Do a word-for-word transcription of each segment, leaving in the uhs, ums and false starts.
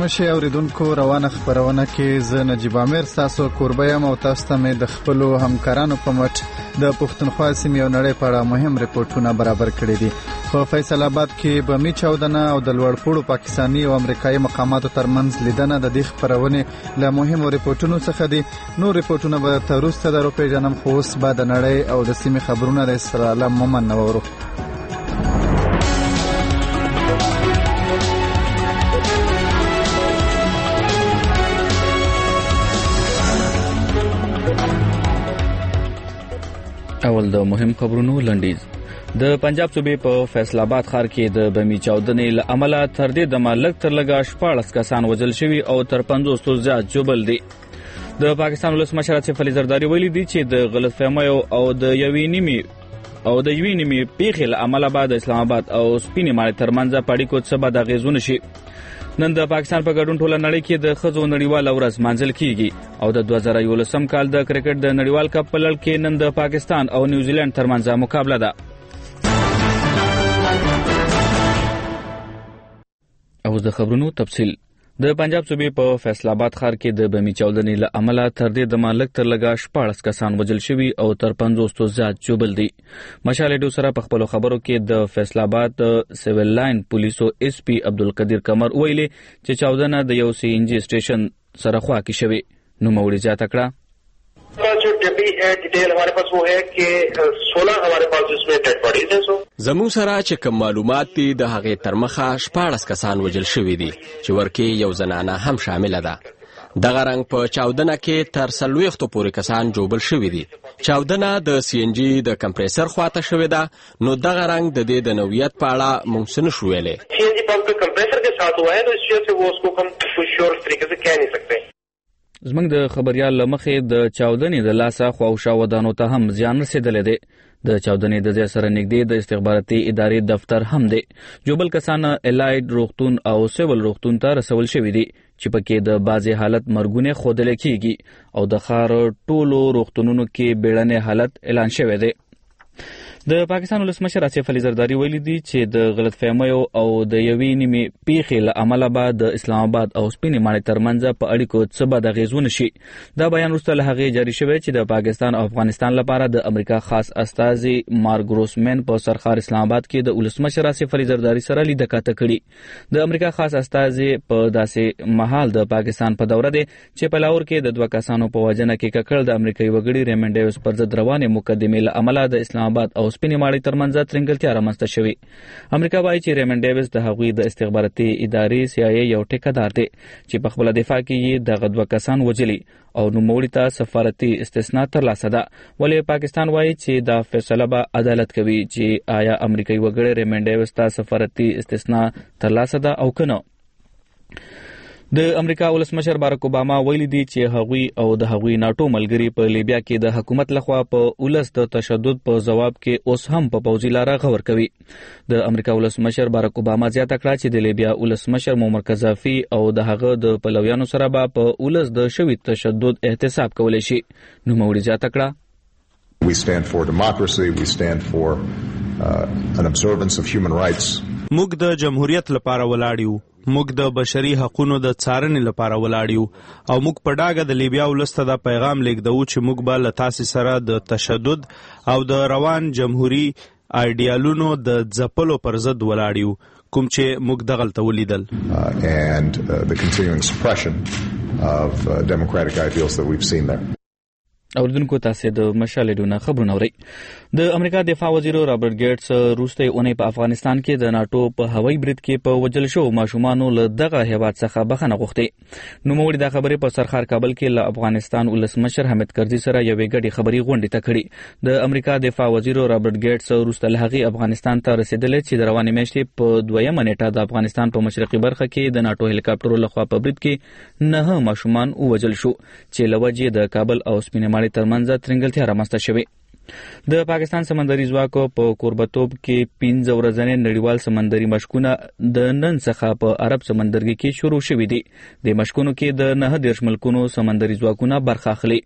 درنو شي اوریدونکو روانه خبرونه کې زه نجیب عامر تاسو کوربه یم او تاسو ته مې د خپلو همکارانو په مټ د پښتونخوا سیمې او نړۍ په اړه مهم ریپورتونه برابر کړي دي. په فیصل آباد کې بمي چاودنه او د لوړپوړو پاکستاني او امریکایي مقاماتو ترمنځ لیدنه د دې خبرونې له مهمو ریپورتونو څخه دي. نور ریپورتونه به تر وروسته درو پیژنم، خو اوس به د نړۍ او د سیمې خبرونه د اسرائیل مومن نورو. اول د مهم خبرونو لنډیز. د پنجاب صوبې په فیصل آباد ښار کې د بمي چاودنې له امله تر دې دمه لږ تر لږه شپاړس کسان وژل شوي او تر پنځوسو زیات ژوبل دي. د پاکستان ولسمشر آصف علي زرداري ویلي دي چې د غلطفهمیو او د یوې نیمې او د یوې نیمې پیښې له امله به د اسلام آباد او سپینې ماڼۍ ترمنځ په اړیکو څه بد اغېزونه شي. نن د پاکستان په ګډون ټوله نړۍ کې د ښځو نړیواله ورځ مانځل کیږي او د دوه زره یولسم کال د کرکټ د نړیوال کپ په لړ کې نن د پاکستان او نیوزیلند ترمنځ مقابله ده. اوس د خبرونو تفصیل. د پنجاب صوبې په فیصل آباد ښار کې د بمي چاودنې له امله تر دې دمه لږ تر لږه شپاړس کسان وژل شوي او تر پنځوسو زیات ژوبل دي. مشال ډیو سره په خپلو خبرو کې د فیصل آباد سیویل لاین پولیسو ایس پی عبدالقدیر قمر ویلي چې چاودنه د یو سی ان جی سټیشن سره خوا کې شوې. نوموړي زیاته کړه जो डबी है डिटेल हमारे पास वो है कि सोलह हमारे पास जिसमें डेड बॉडीज हैं. सो زمو سره چې کوم معلومات دي د هغې تر مخه شپاړس کسان وژل شوي دي چې ورکې یو زنانه هم شامله ده. دغه رنګ په چاودنه کې تر څلوېښتو پورې کسان ژوبل شوي دي. چاودنه د سی ان جي د کمپریسر خواته شوې ده، نو دغه رنګ د دې د نوعیت په اړه موږ څه نشو ویلی. سی ان جی پمپ के कंप्रेसर के साथ हुआ है, तो इस वजह से वो उसको हम कुछ श्योर तरीके से कह नहीं सकते. زمنګ د خبريال لمخې د چاودنې د لاسه خواوشا ودانو ته هم زیان رسیدلی دی. د چاودنې د ځای سره نږدې د استخباراتي ادارې دفتر هم دی. جوبل کسان الایډ روغتون او سیول روغتون ته رسول شوي دي چې پکې د بعضې حالت مرګونه ښودلی کیږي او د ښار ټولو روغتونونو کې بیړنی حالت اعلان شوی دی. د پاکستان ولسمشر آصف علي زرداري ویلي دي چې د غلطفهمیو او د یوې نیمې پیښې له امله به د اسلام آباد او سپینې ماڼۍ ترمنځ په اړیکو څه بد اغېزونه شي. دا بیان وروسته له هغې جاري شوی چې د پاکستان او افغانستان لپاره د امریکا خاص استازي مارک ګروسمن په سرخار اسلام آباد کې د ولسمشر آصف علي زرداري سره لیده کاته کړي. د امریکا خاص استازي په داسې مهال د پاکستان په دوره دی چې په لاهور کې د دوه کسانو په وژنه کې ککړ د امریکایي وګړي ریمن ډیوس پر ضد روانې مقدمې له امله د اسلام آباد او سپینې ماڼۍ ترمنځ ترنګلتیا رامنځته شوې. امریکا وایي چې ریمن ډیوس د هغوی د استخباراتي ادارې سی آی ای یو ټیکهدار دی چې په خپله دفاع کې یې دغه دوه کسان وژلي او نوموړي ته سفارتي استثنا ترلاسه ده. ولې پاکستان وایي چې دا فیصله به عدالت کوي چې آیا امریکایي وګړي ریمن ډیوس ته سفارتي استثنا ترلاسه ده او که نه. د امریکا ولسمشر باراک اوباما ویلي دي چې هغوی او د هغوی ناټو ملګري په لیبیا کې د حکومت لخوا په ولس د تشدد په ځواب کې اوس هم په پوځي لاره غور کوي. د امریکا ولسمشر باراک اوباما زیاته کړه چې د لیبیا ولسمشر معمر قذافي او د هغه د پلویانو سره به په ولس د شوي تشدد احتساب کولی شي. نوموړي زیاته کړه We stand for democracy, we stand for uh, an observance of human rights. موږ د جمهوریت لپاره ولاړ یو، موږ د بشري حقوقو د څارنې لپاره ولاړ یو او موږ په ډاګه د لیبیا ولسته دا پیغام لیږدو چې موږ به له تاسې سره د تشدد او د روان جمهوري ایډیالونو د ځپلو پر ضد ولاړ یو کوم چې موږ دغلته ولیدل. and uh, the continuing suppression of uh, democratic ideals that we've seen there. اوریدونکو تاسو د مشال ډیو خبرونه اورئ. د امریکا دفاع وزیر رابرټ ګیټس روسته اونۍ په افغانستان کې د ناتو په هوایي برید کې په وژل شو ماشومانو له دغه هیواد څخه بخښنه غوښتې. نوموړي دا خبرې په سرخار کابل کې له افغانستان ولسمشر حامد کرزي سره یوې ګډې خبري غونډې ته کړې. د امریکا دفاع وزیر رابرټ ګیټس روسته له هغې افغانستان ته رسیدلی چې د روانې میاشتې په دویمه نیټه د افغانستان په مشرقي برخه کې د ناتو هلیکاپټرو لخوا په برید کې نهه ماشومان ووژل شو چې له وجې د کابل او سپینې ماڼۍ ترمنځ ترنګلتیا رامنځته شوې. د پاکستان سمندري ځواکو په کوربتوب کې پنځه ورځنۍ نړیوال سمندري مشقونه د نن څخه په عرب سمندرګي کې شروع شوي دي. د مشقونو کې د نهه دېرش ملکونو سمندري ځواکونه برخه اخلي.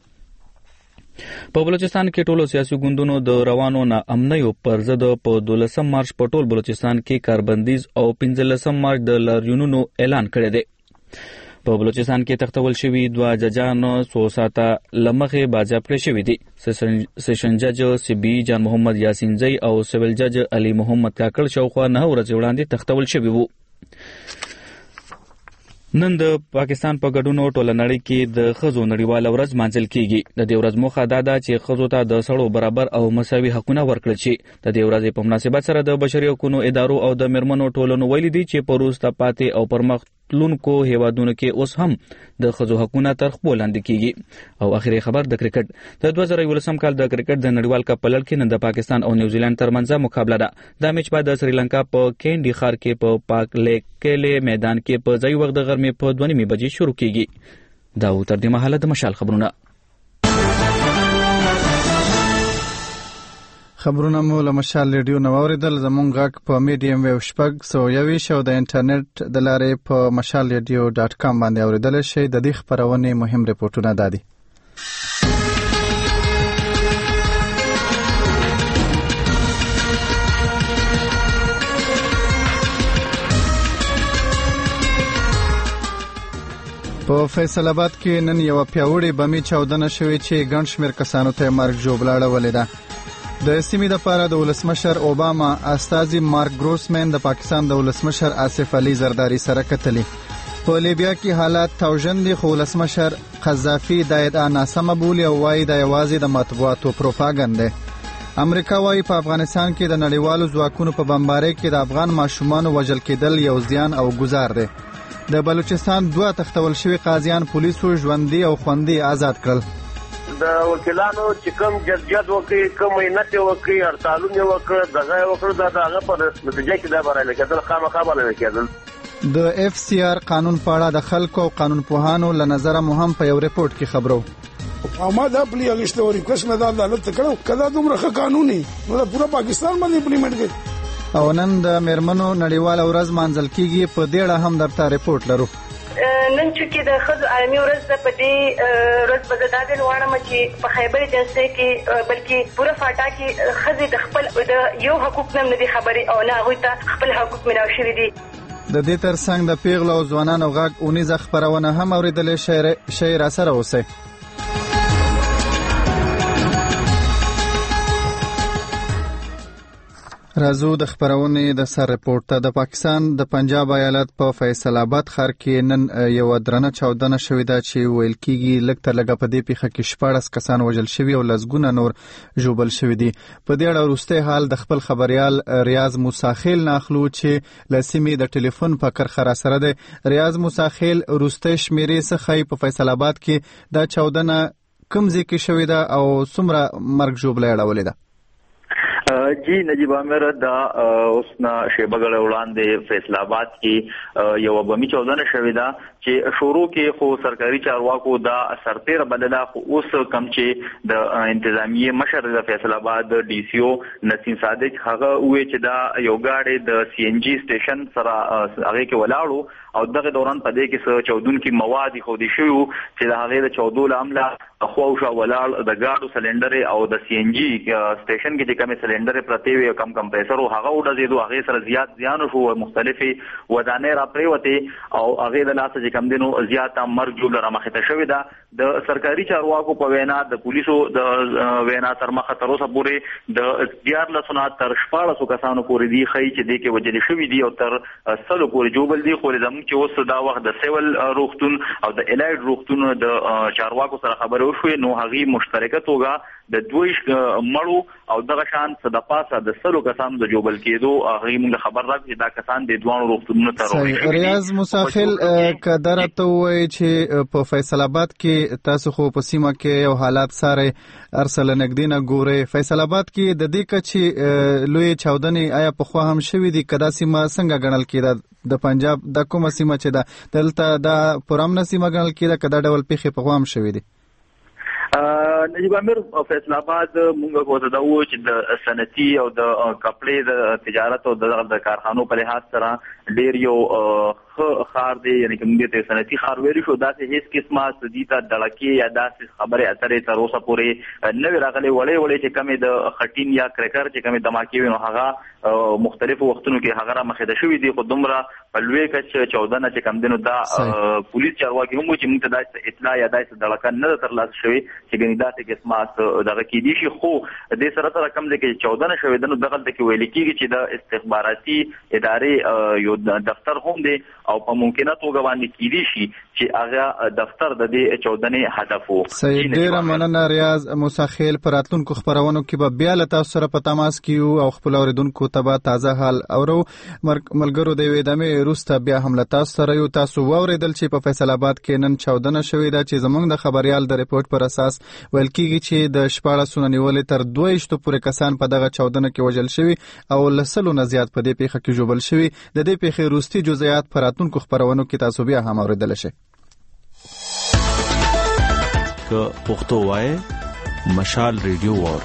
په بلوچستان کې ټولو سیاسي ګوندونو د روانو ناامنیو پر ضد په دولسم مارچ په ټول بلوچستان کې کاربندیز او پنځلسم مارچ د لاریونونو اعلان کړی دی. په بلوچستان کې تختول شوي دوه ججان څو ساعته لمخې بازیاب کړی شوي دي. سیشن جج سی بي جان محمد یاسین زئی او سیویل جج علي محمد کاکړ شاوخوا نه ورځې وړاندې تختول شوي وو. نن د پاکستان په ګډون ټوله نړۍ کې د ښځو نړیواله ورځ مانځل کیږي. د دې ورځ موخه دا ده چې ښځو ته د سړو برابر او مساوي حقونه ورکړل شي. د دې ورځې په مناسبت سره د بشري حقوقو ادارو او د میرمنو ټولنو ویلي دي چې په وروسته پاتې او پرمخ تلونکو هیوادونو کې اوس هم د ښځو حقونه تر خپل لاندې کیږي. او اخري خبر د کرکټ. د دوه زره یولسم کال د کرکټ د نړیوال کپ په لړ کې نن د پاکستان او نیوزیلند ترمنځ مقابله ده. دا میچ به د سریلانکا په کینډي ښار کې په پاک لیک کېلې میدان کې په ځای وخت د غرمې په دوه نیمې بجې شروع کیږي. دا و تر دې مهاله د مشال خبرونه. خبرونه مو له مشال ریډیو نو اوریدل. زمونږ غږ په میډیم ویو شپږ سو یویش او د انټرنیټ د لارې په مشال ریډیو ډاټ کام باندې اوریدل شي. د دې خبرونې مهم ریپورتونه دادي. په فیصل آباد کې نن یو پیاوړی بمي چاودنه شوې چې ګڼ شمېر کسانو ته مرګ ژوبله اړولې ده. د سیمې دپاره د ولسمشر اوباما استازي مارک ګروسمن د پاکستان د ولسمشر آصف علي زرداری سره کتلي. په لیبیا کې حالات توجن دي خو ولسمشر قذافي دا ادعا ناسمه بولي او وایي دا یوازې د مطبوعاتو پروپاګند دی. امریکا وایي په افغانستان کې د نړیوالو ځواکونو په بمبارۍ کې د افغان ماشومانو وژل کېدل یو زیان او ګزار دی. د بلوچستان دوه تختول شوي قاضیان پولیسو ژوندي او خوندي آزاد کړل. د وکیلانو چې کوم جدجد وکړي کوم عینت وکړي هړتالونه وکړي دغه وکړي دا دغه په نتیجه کې دا برابر کېدل خامخا برابر کېدل. د اف سی آر قانون په اړه د خلکو او قانون پوهانو له نظره مهم په یو ریپورت کې خبرو. او ما دا پلی اغشته او ریکوست مې دا عدالت ته کړو کله دومره ښه قانوني نو پورا پاکستان باندې امپلیمنٹ کړي. او نن د میرمنو نړیواله ورځ مانځل کیږي. په دې اړه هم درته ریپورت لرو. نن چې د ښځو عالمي ورځ ده په دې ورځ به زه دا ډېر غواړم چې په خیبر جلسې کې بلکې پوره فاټا کې ښځې د خپل د یو حقوق نه دي خبرې او نه هغوی ته خپل حقوق ملاو شوي دي. د دې ترڅنګ د پیغلو او ځوانانو غږ اونیزه خپرونه هم اورېدلی شئ. راسره اوسئ. راځو د خبرونې د سر ریپورت ته. د پاکستان د پنجاب ایالت په فیصل آباد ښار کې نن یو درنه چاودنه شوې ده چې ویل کېږي لږ تر لږه په دې پیښه کې شپاړس کسان وژل شوي او لسګونه نور ژوبل شوي دي. په دې اړه وروستی حال د خپل خبریال ریاض موساخیل نه اخلو چې له سیمې د ټلیفون په کرښه راسره دی. ریاض موساخیل، وروستی شمیرې څه ښایي په فیصل آباد کې دا چاودنه کوم ځای کې شوې ده او څومره مرګ ژوبله یې اړولې ده؟ جی نجیب عامر دا اوس نه شیبه ګړی وړاندې فیصل آباد کې یو بمي چاودنه شوې ده چې شروع کې خو سرکاري چارواکو دا سرتیره بلله خو اوس کم چې د انتظامیه مشر د فیصل آباد ډي سی او نسیم صادق هغه وی چې دا یو گاډي د سی ان جی سټیشن سره هغه کې ولاړو او دغه دوران په دې کې څه چودونکو مواد خو دي شو چې د هغه د چودول عمله خو شو ولاړ د گاډو سلندر او د سی ان جی سټیشن کې چې کوم سلندر پرته وي کم کمپریسر او هغه وډزیدو هغه سره زیات زیان شو مختلفي ودانې را پریوته او هغه د لاس چې کم دینو زیات مرګ جوړ را مخه ته شوې ده. د سرکاري چارواکو په وینا د پولیسو د وینا تر مخه تر اوسه پورې د دیار لسونه تر شپاړس کسانو پورې دی خی چې د کې وجل شوې دي او تر سلو پورې جوړل دي خو زموږ چې اوس دا وخت د سیول روغتون او د الایډ روغتون د چارواکو سره خبرې وشوې نو هغه مشترکه توګه د دویش مړو او دغه شان د پاسه د سلو کسانو د جوړل کېدو هغه موږ خبر راکړي دا کسان د دوه روغتونونو ته راغلي. ریاض مساخل کدر ته وایي چې په فیصل آباد کې تاسو خو په سیمه کې یو حالات سره ارسل نګدینه ګوري. فیصل آباد کې د دې کچې لوی چاودنې آیا په خو هم شوې دي کدا سیمه څنګه ګڼل کېده د پنجاب د کومه سیمه چې ده دلته دا پرامنه سیمه ګڼل کېده کدا ډول پیښې په خو هم شوې دي؟ نجیب عامر فیصل آباد مونږ کوته دا و چې د صنعتي او د کپړې د تجارت او د کارخانو په لحاظ سره ډیر یو خار دی یعنی کوم دې ته صنعتي خار ویل شو دا چې هیڅ قسمه سدیته دړکی یا داسې خبره اترې تر اوسه پورې نوې راغلي وړې وړې چې کمې د خټین یا کرکر چې کمې دماکي وي نو هغه مختلفو وختونو کې هغه را مخې ته شوې دي خو دومره په لوی کچ چودنه چې کم دنو دا پولیس چارواکي هم چې موږ ته د اطلاع یا د دړکه نه ترلاسه شوی چې ګنې دا ته قسمات دغه کې دي شي خو د سره سره کم د کې چودنه شوی دنو دغه د کې ویل کېږي چې د استخباراتي ادارې یو دفتر هم دی او په ممکنه توګه باندې کېدی شي چې هغه دفتر د دې چودنې هدف وو. سید ډیر مننه ریاض موسی خیل. پر راتلونکو خبرونو کې به بیا له تاسو سره په تماس کیو او خپل اوریدونکو ته به تازه حال اورو. ملګرو د وې دمه روسته بیا هم له تاسو سره یو تاسو ووریدل چې په فیصل آباد کې نن چودنه شوې ده چې زمونږ د خبريال د ریپورت پر اساس ویل کېږي چې د شپاړس نیولې تر دوه ویشت پورې کسان په دغه چودنه کې وژل شوي او لسلو نه زیات په دې پیښه کې ژوبل شوي. د دې پیښې وروستي جزئیات پر راتلونکو خبرونو کې تاسو بیا هم اوریدل شئ. که پښتو وای مشال ریډیو وار.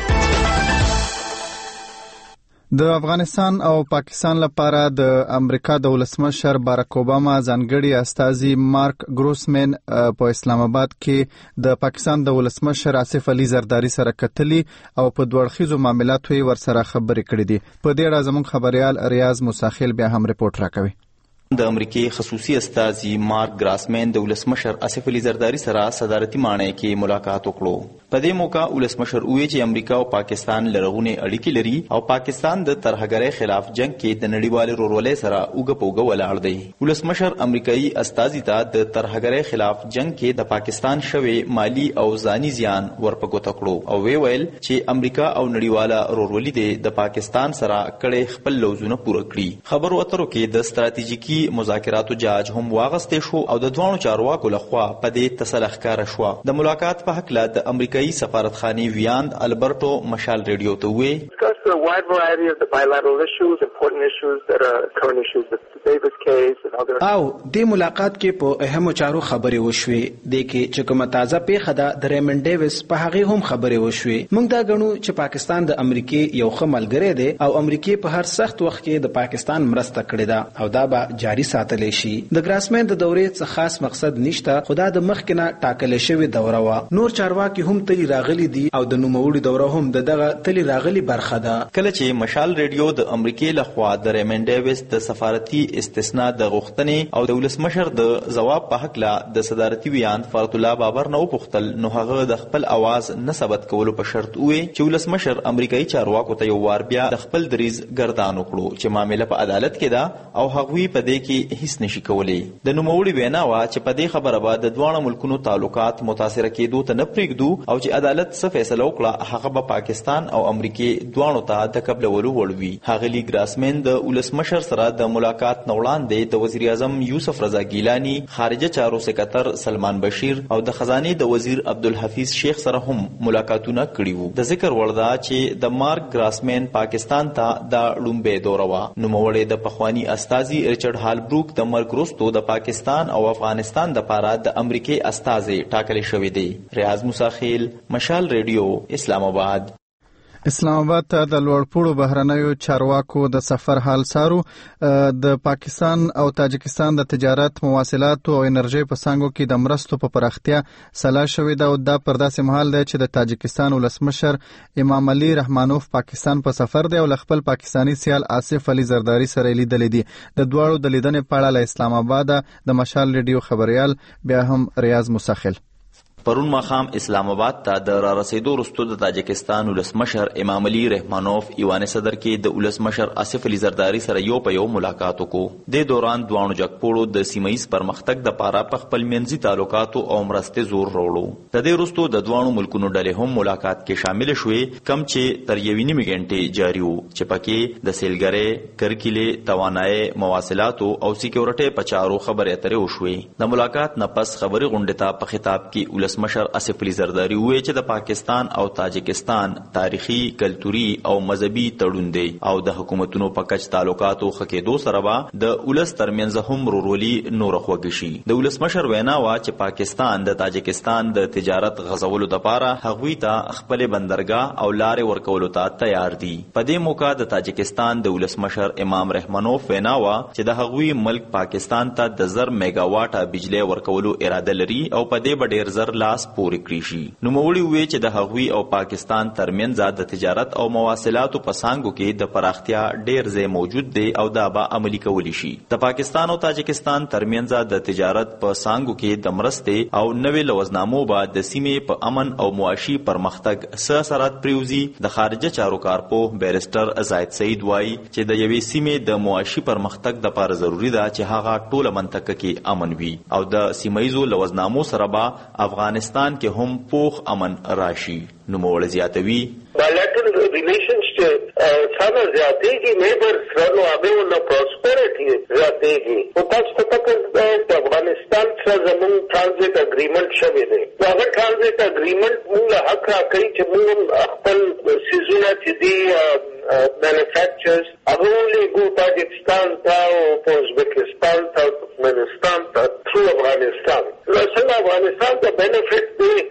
د افغانستان او پاکستان لپاره د امریکا د ولسمشر باراک اوباما ځانګړي استازي مارک ګروسمن په اسلام آباد کې د پاکستان د ولسمشر آصف علي زرداری سره کتلي او په دوړخیزو معاملاتو یې ورسره خبرې کړې دي. په دې اړه زموږ خبريال ریاض موسی خیل بیا هم ریپورت راکوي. د امریکای خصوصي استازي مارک ګراسمن د ولسمشر آصف علي زرداری سره صدارتي مانۍ کې ملاقات وکړو. په دې موقع ولسمشر وویل چې امریکا او پاکستان لرغونې اړیکې لري او پاکستان د ترهګرۍ خلاف جنگ کې د نړیوال ورورولۍ سره اوږه په اوږه ولاړ دی. ولسمشر امریکایي استازي ته د ترهګرۍ خلاف جنگ کې د پاکستان شوی مالی او ځاني زیان ورپګوته کړو او وی ویل چې امریکا او نړیواله ورورولۍ د پاکستان سره کړي خپل لوزونه پوره کړي. خبرو اترو کې د ستراتیژیکي مذاکراتو جاج هم واغستې شو او د دوانو چارواکو لخوا په دې تسل ښکاره شوه. د ملاقات په هکله د امریکایي سفارتخانې ویاند البرټو مشال ریډیو ته وویل a wide variety of the bilateral issues, important issues that are current issues, the Davis case and other. او د ملاقات کې په اهمو چارو خبرې وشوې د کې چې کومه تازه پیښه ده د ریمن ډیویس په هغه هم خبرې وشوې. موږ دا غنو چې پاکستان د امریکای یو ښه ملګری دی او امریکای په هر سخت وخت کې د پاکستان مرسته کړې ده او دا به جاري ساتلی شي. د ګراسمن د دورې څخه خاص مقصد نشته، خدا د مخکنه ټاکل شوی دوره وا. نور چارواکي هم تلی راغلي دي او د نوموړي دوره هم دغه تلی راغلي برخه ده. کله چې مشال ریډیو د امریکای لخوا د ریمن ډیویس د سفارتي استثناء د غوښتنې او د ولسمشر د ځواب په حق لا د صدارتي ویاند فرت الله بابر نو پختل نو هغه د خپل आवाज نه ثبت کولو په شرط وې چې ولسمشر امریکایي چارواکو ته یو وار بیا د خپل دریز ګردان وکړو چې معاملې په عدالت کې ده او هغوی په دې کې هیڅ نشي کولی. د نوموړي وینا وا چې په دې خبره به د دوه ملکونو تعلقات متاثر کېدو ته نه پرېږدو او چې عدالت څه فیصله وکړه هغه به پاکستان او امریکای دوه ته د قبلولو وړوي. هغلی ګراسمن د ولسمشر سره د ملاقات نه وړاندې د وزیر اعظم یوسف رضا ګیلانی، خارجه چارو سکرټر سلمان بشیر او د خزانه د وزیر عبدالحفیظ شیخ سره هم ملاقاتونه کړي وو. د ذکر وړ ده چې د مارک ګراسمن پاکستان ته د لومبې دوره وا. نوموړی د پخوانی استازي ریچارډ هالبروک د مرګ وروسته د پاکستان او افغانستان د پاره د امریکای استازي ټاکل شوی دی. ریاض موسی خیل، مشال ریډیو، اسلام آباد. اسلام آباد ته د لوړپوړو بهرنیو چارواکو د سفر حال سارو. د پاکستان او تاجکستان د تجارت، مواصلات او انرژي په څانګو کې د مرستو په پراختیا سلا شوې ده او دا پر داسې مهال دی چې د تاجکستان ولسمشر امام علي رحمانوف پاکستان په سفر دی او خپل پاکستانی سیال آصف علي زرداری سره لیدلې دي. د دواړو د لیدنې په اړه له اسلام آباد د مشال ریډیو خبريال بیا هم ریاض مسخل. پرون ماخام اسلام آباد ته د را رسیدو وروسته د تاجکستان ولسمشر امام علي رحمانوف ایوان صدر کې د ولسمشر آصف علي زرداری سره یو په یو ملاقات وکړو. د دوران دوانو جګپوړو د سیمایي پرمختګ د پاره په خپل منځي تعلقاتو او مرستې زور وروړو. د دې وروسته د دوانو ملکونو ډلې هم ملاقات کې شامل شوې، کم چې تر یوې نیمې غنټې جاري وو چې پکې د سیلګرۍ، کرکیلې، توانایي، مواصلاتو او سکیورټي په چارو خبرې اترې وشوې. د ملاقات نه پس خبري غونډه ته په خطاب کې مشر آصف علي زرداری وویل چې د پاکستان او تاجکستان تاریخي، کلتوري او مذهبي تړون دی او د حکومتونو په کچ تعلقاتو خکېدو سره به د ولس ترمنځ هم ورورولي نور خوږ شي. د ولسمشر وینا وا چې پاکستان د تاجکستان د تجارت غزولو لپاره هغوی ته خپل بندرګاه او لارې ورکولو ته تیار دي. په دې موقع د تاجکستان د ولسمشر امام رحمانوف وینا وا چې د هغوی ملک پاکستان ته د زر میگا واټه بجلی ورکولو اراده لري او په دې به ډېر زر لاس پورې کړی شي. نوموړي وویل چې د هغوی او پاکستان ترمنځ د تجارت او مواصلاتو په څانګو کې د پراختیا ډیر ځای موجود دی او دا به عملي کولی شي. د پاکستان او تاجکستان ترمنځ د تجارت په څانګو کې د مرستې او نوې لوزنامو به د سیمې په امن او معاشي پرمختګ څه اثرات پریوزي. د خارجه چارو کارپوه بیرسټر زاید سعید وایي چې د یوې سیمې د معاشي پرمختګ دپاره ضروري ده چې هغه ټوله منطقه کې امن وي او د سیمهیزو لوزنامو سره به افغانستان کې هم پوخ امن راشي. نوموړی زیاتوي bilateral relations چې څنګه زیاتېږي نیبر سره نو هغه ونه پروسپریټي زیاتېږي. او تاسو ته پته ده چې افغانستان سره زموږ ټرانزیت اګریمنټ شوی دی. هغه ټرانزیت اګریمنټ موږ حق راکوي چې موږ خپل سیزونه چې دي مینوفیکچرز هغه ولېږو تاجکستان ته او ازبکستان ته ترکمنستان ته تھرو افغانستان. نو څنګه افغانستان ته بینیفټ دی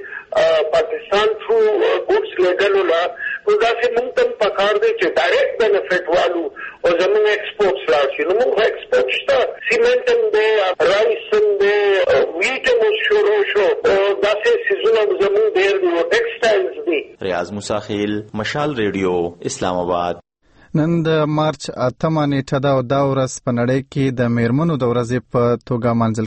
پاکستان تھرو ګوډز لېږلو لا نو داسې موږ ته هم پکار دی چې ډایرکټ بینیفټ والو او زموږ ایکسپورټس راشي. نو موږ ایکسپورټ شته سیمنټ هم دی رایس هم دی ویټ هم اوس شروع شو او داسې څیزونه زموږ ډېر دي او ټیکسټایلز دي. ریاض موساخیل مشال ریډیو اسلام آباد. نن د مارچ اتمه نیټه ده او دا ورځ په نړۍ کې د میرمنو د ورځې په توګه منځل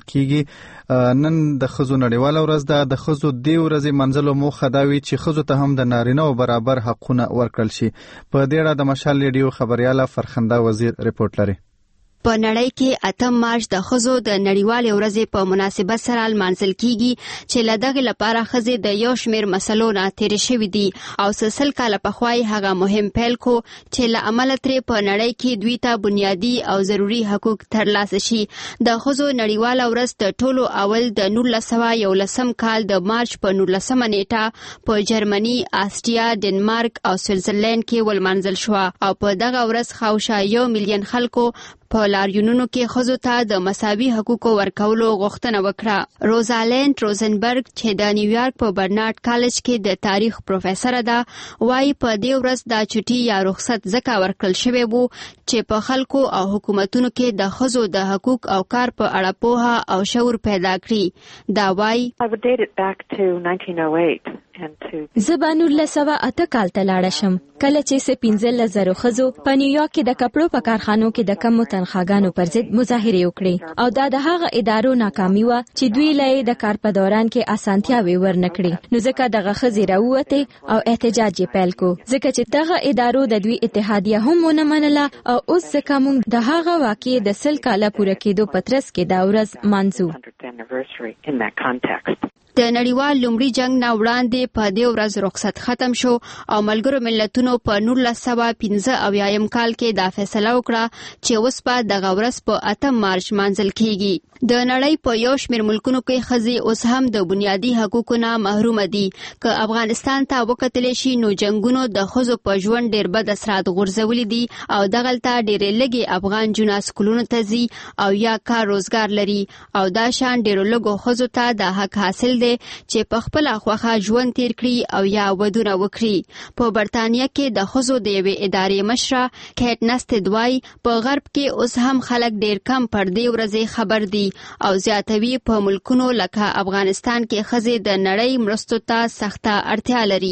کیږي. نن د ښځو نړیواله ورځ ده. د ښځو دې ورځې منځلو موخه دا وي چې ښځو ته هم د نارینه‌و برابر حقونه ورکړل شي. په دې اړه د مشال ریډیو خبریاله فرخنده وزیر رپورټ لري. په نړۍ کې اتم مارچ د ښځو د نړیوالې ورځې په مناسبت سره لمانځل کیږي چې له دغې لپاره ښځې د یو شمېر مسلو نه تېرې شوي دي او څه سل کاله پخوا یې هغه مهم پیل کو چې له امله ترې په نړۍ کې دوی ته بنیادي او ضروري حقوق ترلاسه شي. د ښځو نړیواله ورځ د ټولو اول د نولس سوه یولسم کال د مارچ په نولسمه نیټه په جرمني، آسټریا، ډنمارک او سویټزرلینډ کې ولمانځل شوه او په دغه ورځ خاوشا یو میلیون خلکو په لاریونونو کې ښځو ته د مساوي حقوقو ورکولو غوښتنه وکړه. روزالینډ روزنبرګ چې د نیویارک په برنارد کالج کې د تاریخ پروفیسره ده وایي په دې ورځ دا چټي یا رخصت ځکه ورکړل شوی وو چې په خلکو او حکومتونو کې د ښځو د حقوق او کار په اړه پوهه او شعور پیدا کړي. دا وایي زه به نولس سوه اته کال ته لاړه شم کله چې څه پنځلس زرو ښځو په نیویارک کې د کپړو په کارخانو کې د کمو تنخواګانو پر ضد مظاهرې وکړې او دا د هغه ادارو ناکامي وه چې دوی له د کار په دوران کې اسانتیاوې ورنه کړې. نو ځکه دغه ښځې راووتې او احتجاج یې پیل کو ځکه چې دغه ادارو د دوی اتحادیه هم ونه منله او اوس ځکه موږ د هغه واقعې د سل کاله پوره کېدو په ترڅ کې دا ورځ مانځو. د نړیوال لومړي جنگ نه وړاندې په دې ورځ رخصت ختم شو او ملګرو ملتونو په نولس سوه پنځه اویایم کال کې دا فیصله وکړه چې اوس به دغه ورځ په اتم مارچ مانځل کیږي. د نړۍ په یو شمېر ملکونو کې ښځې اوس هم د بنیادي حقوقو نه محرومه دي. که افغانستان ته وکتلی شي نو جنګونو د ښځو په ژوند ډېر بد اثرات غورځولي دي او دغلته ډېرې لږې افغان جونه سکولونو ته ځي او یا کار روزګار لري او دا شان ډېرو لږو ښځو ته د حق حاصل دی چې په خپله خوښه ژوند تیر کړي او یا ودونه وکړي. په برطانیه کې د ښځو د یوې ادارې مشره کیټ نستد وایي په غرب کې اوس هم خلک ډېر کم پر دې ورځې خبر دي او زیاتوي په ملکونو لکه افغانستان کې ښځې د نړۍ مرستو ته سخته اړتیا لري.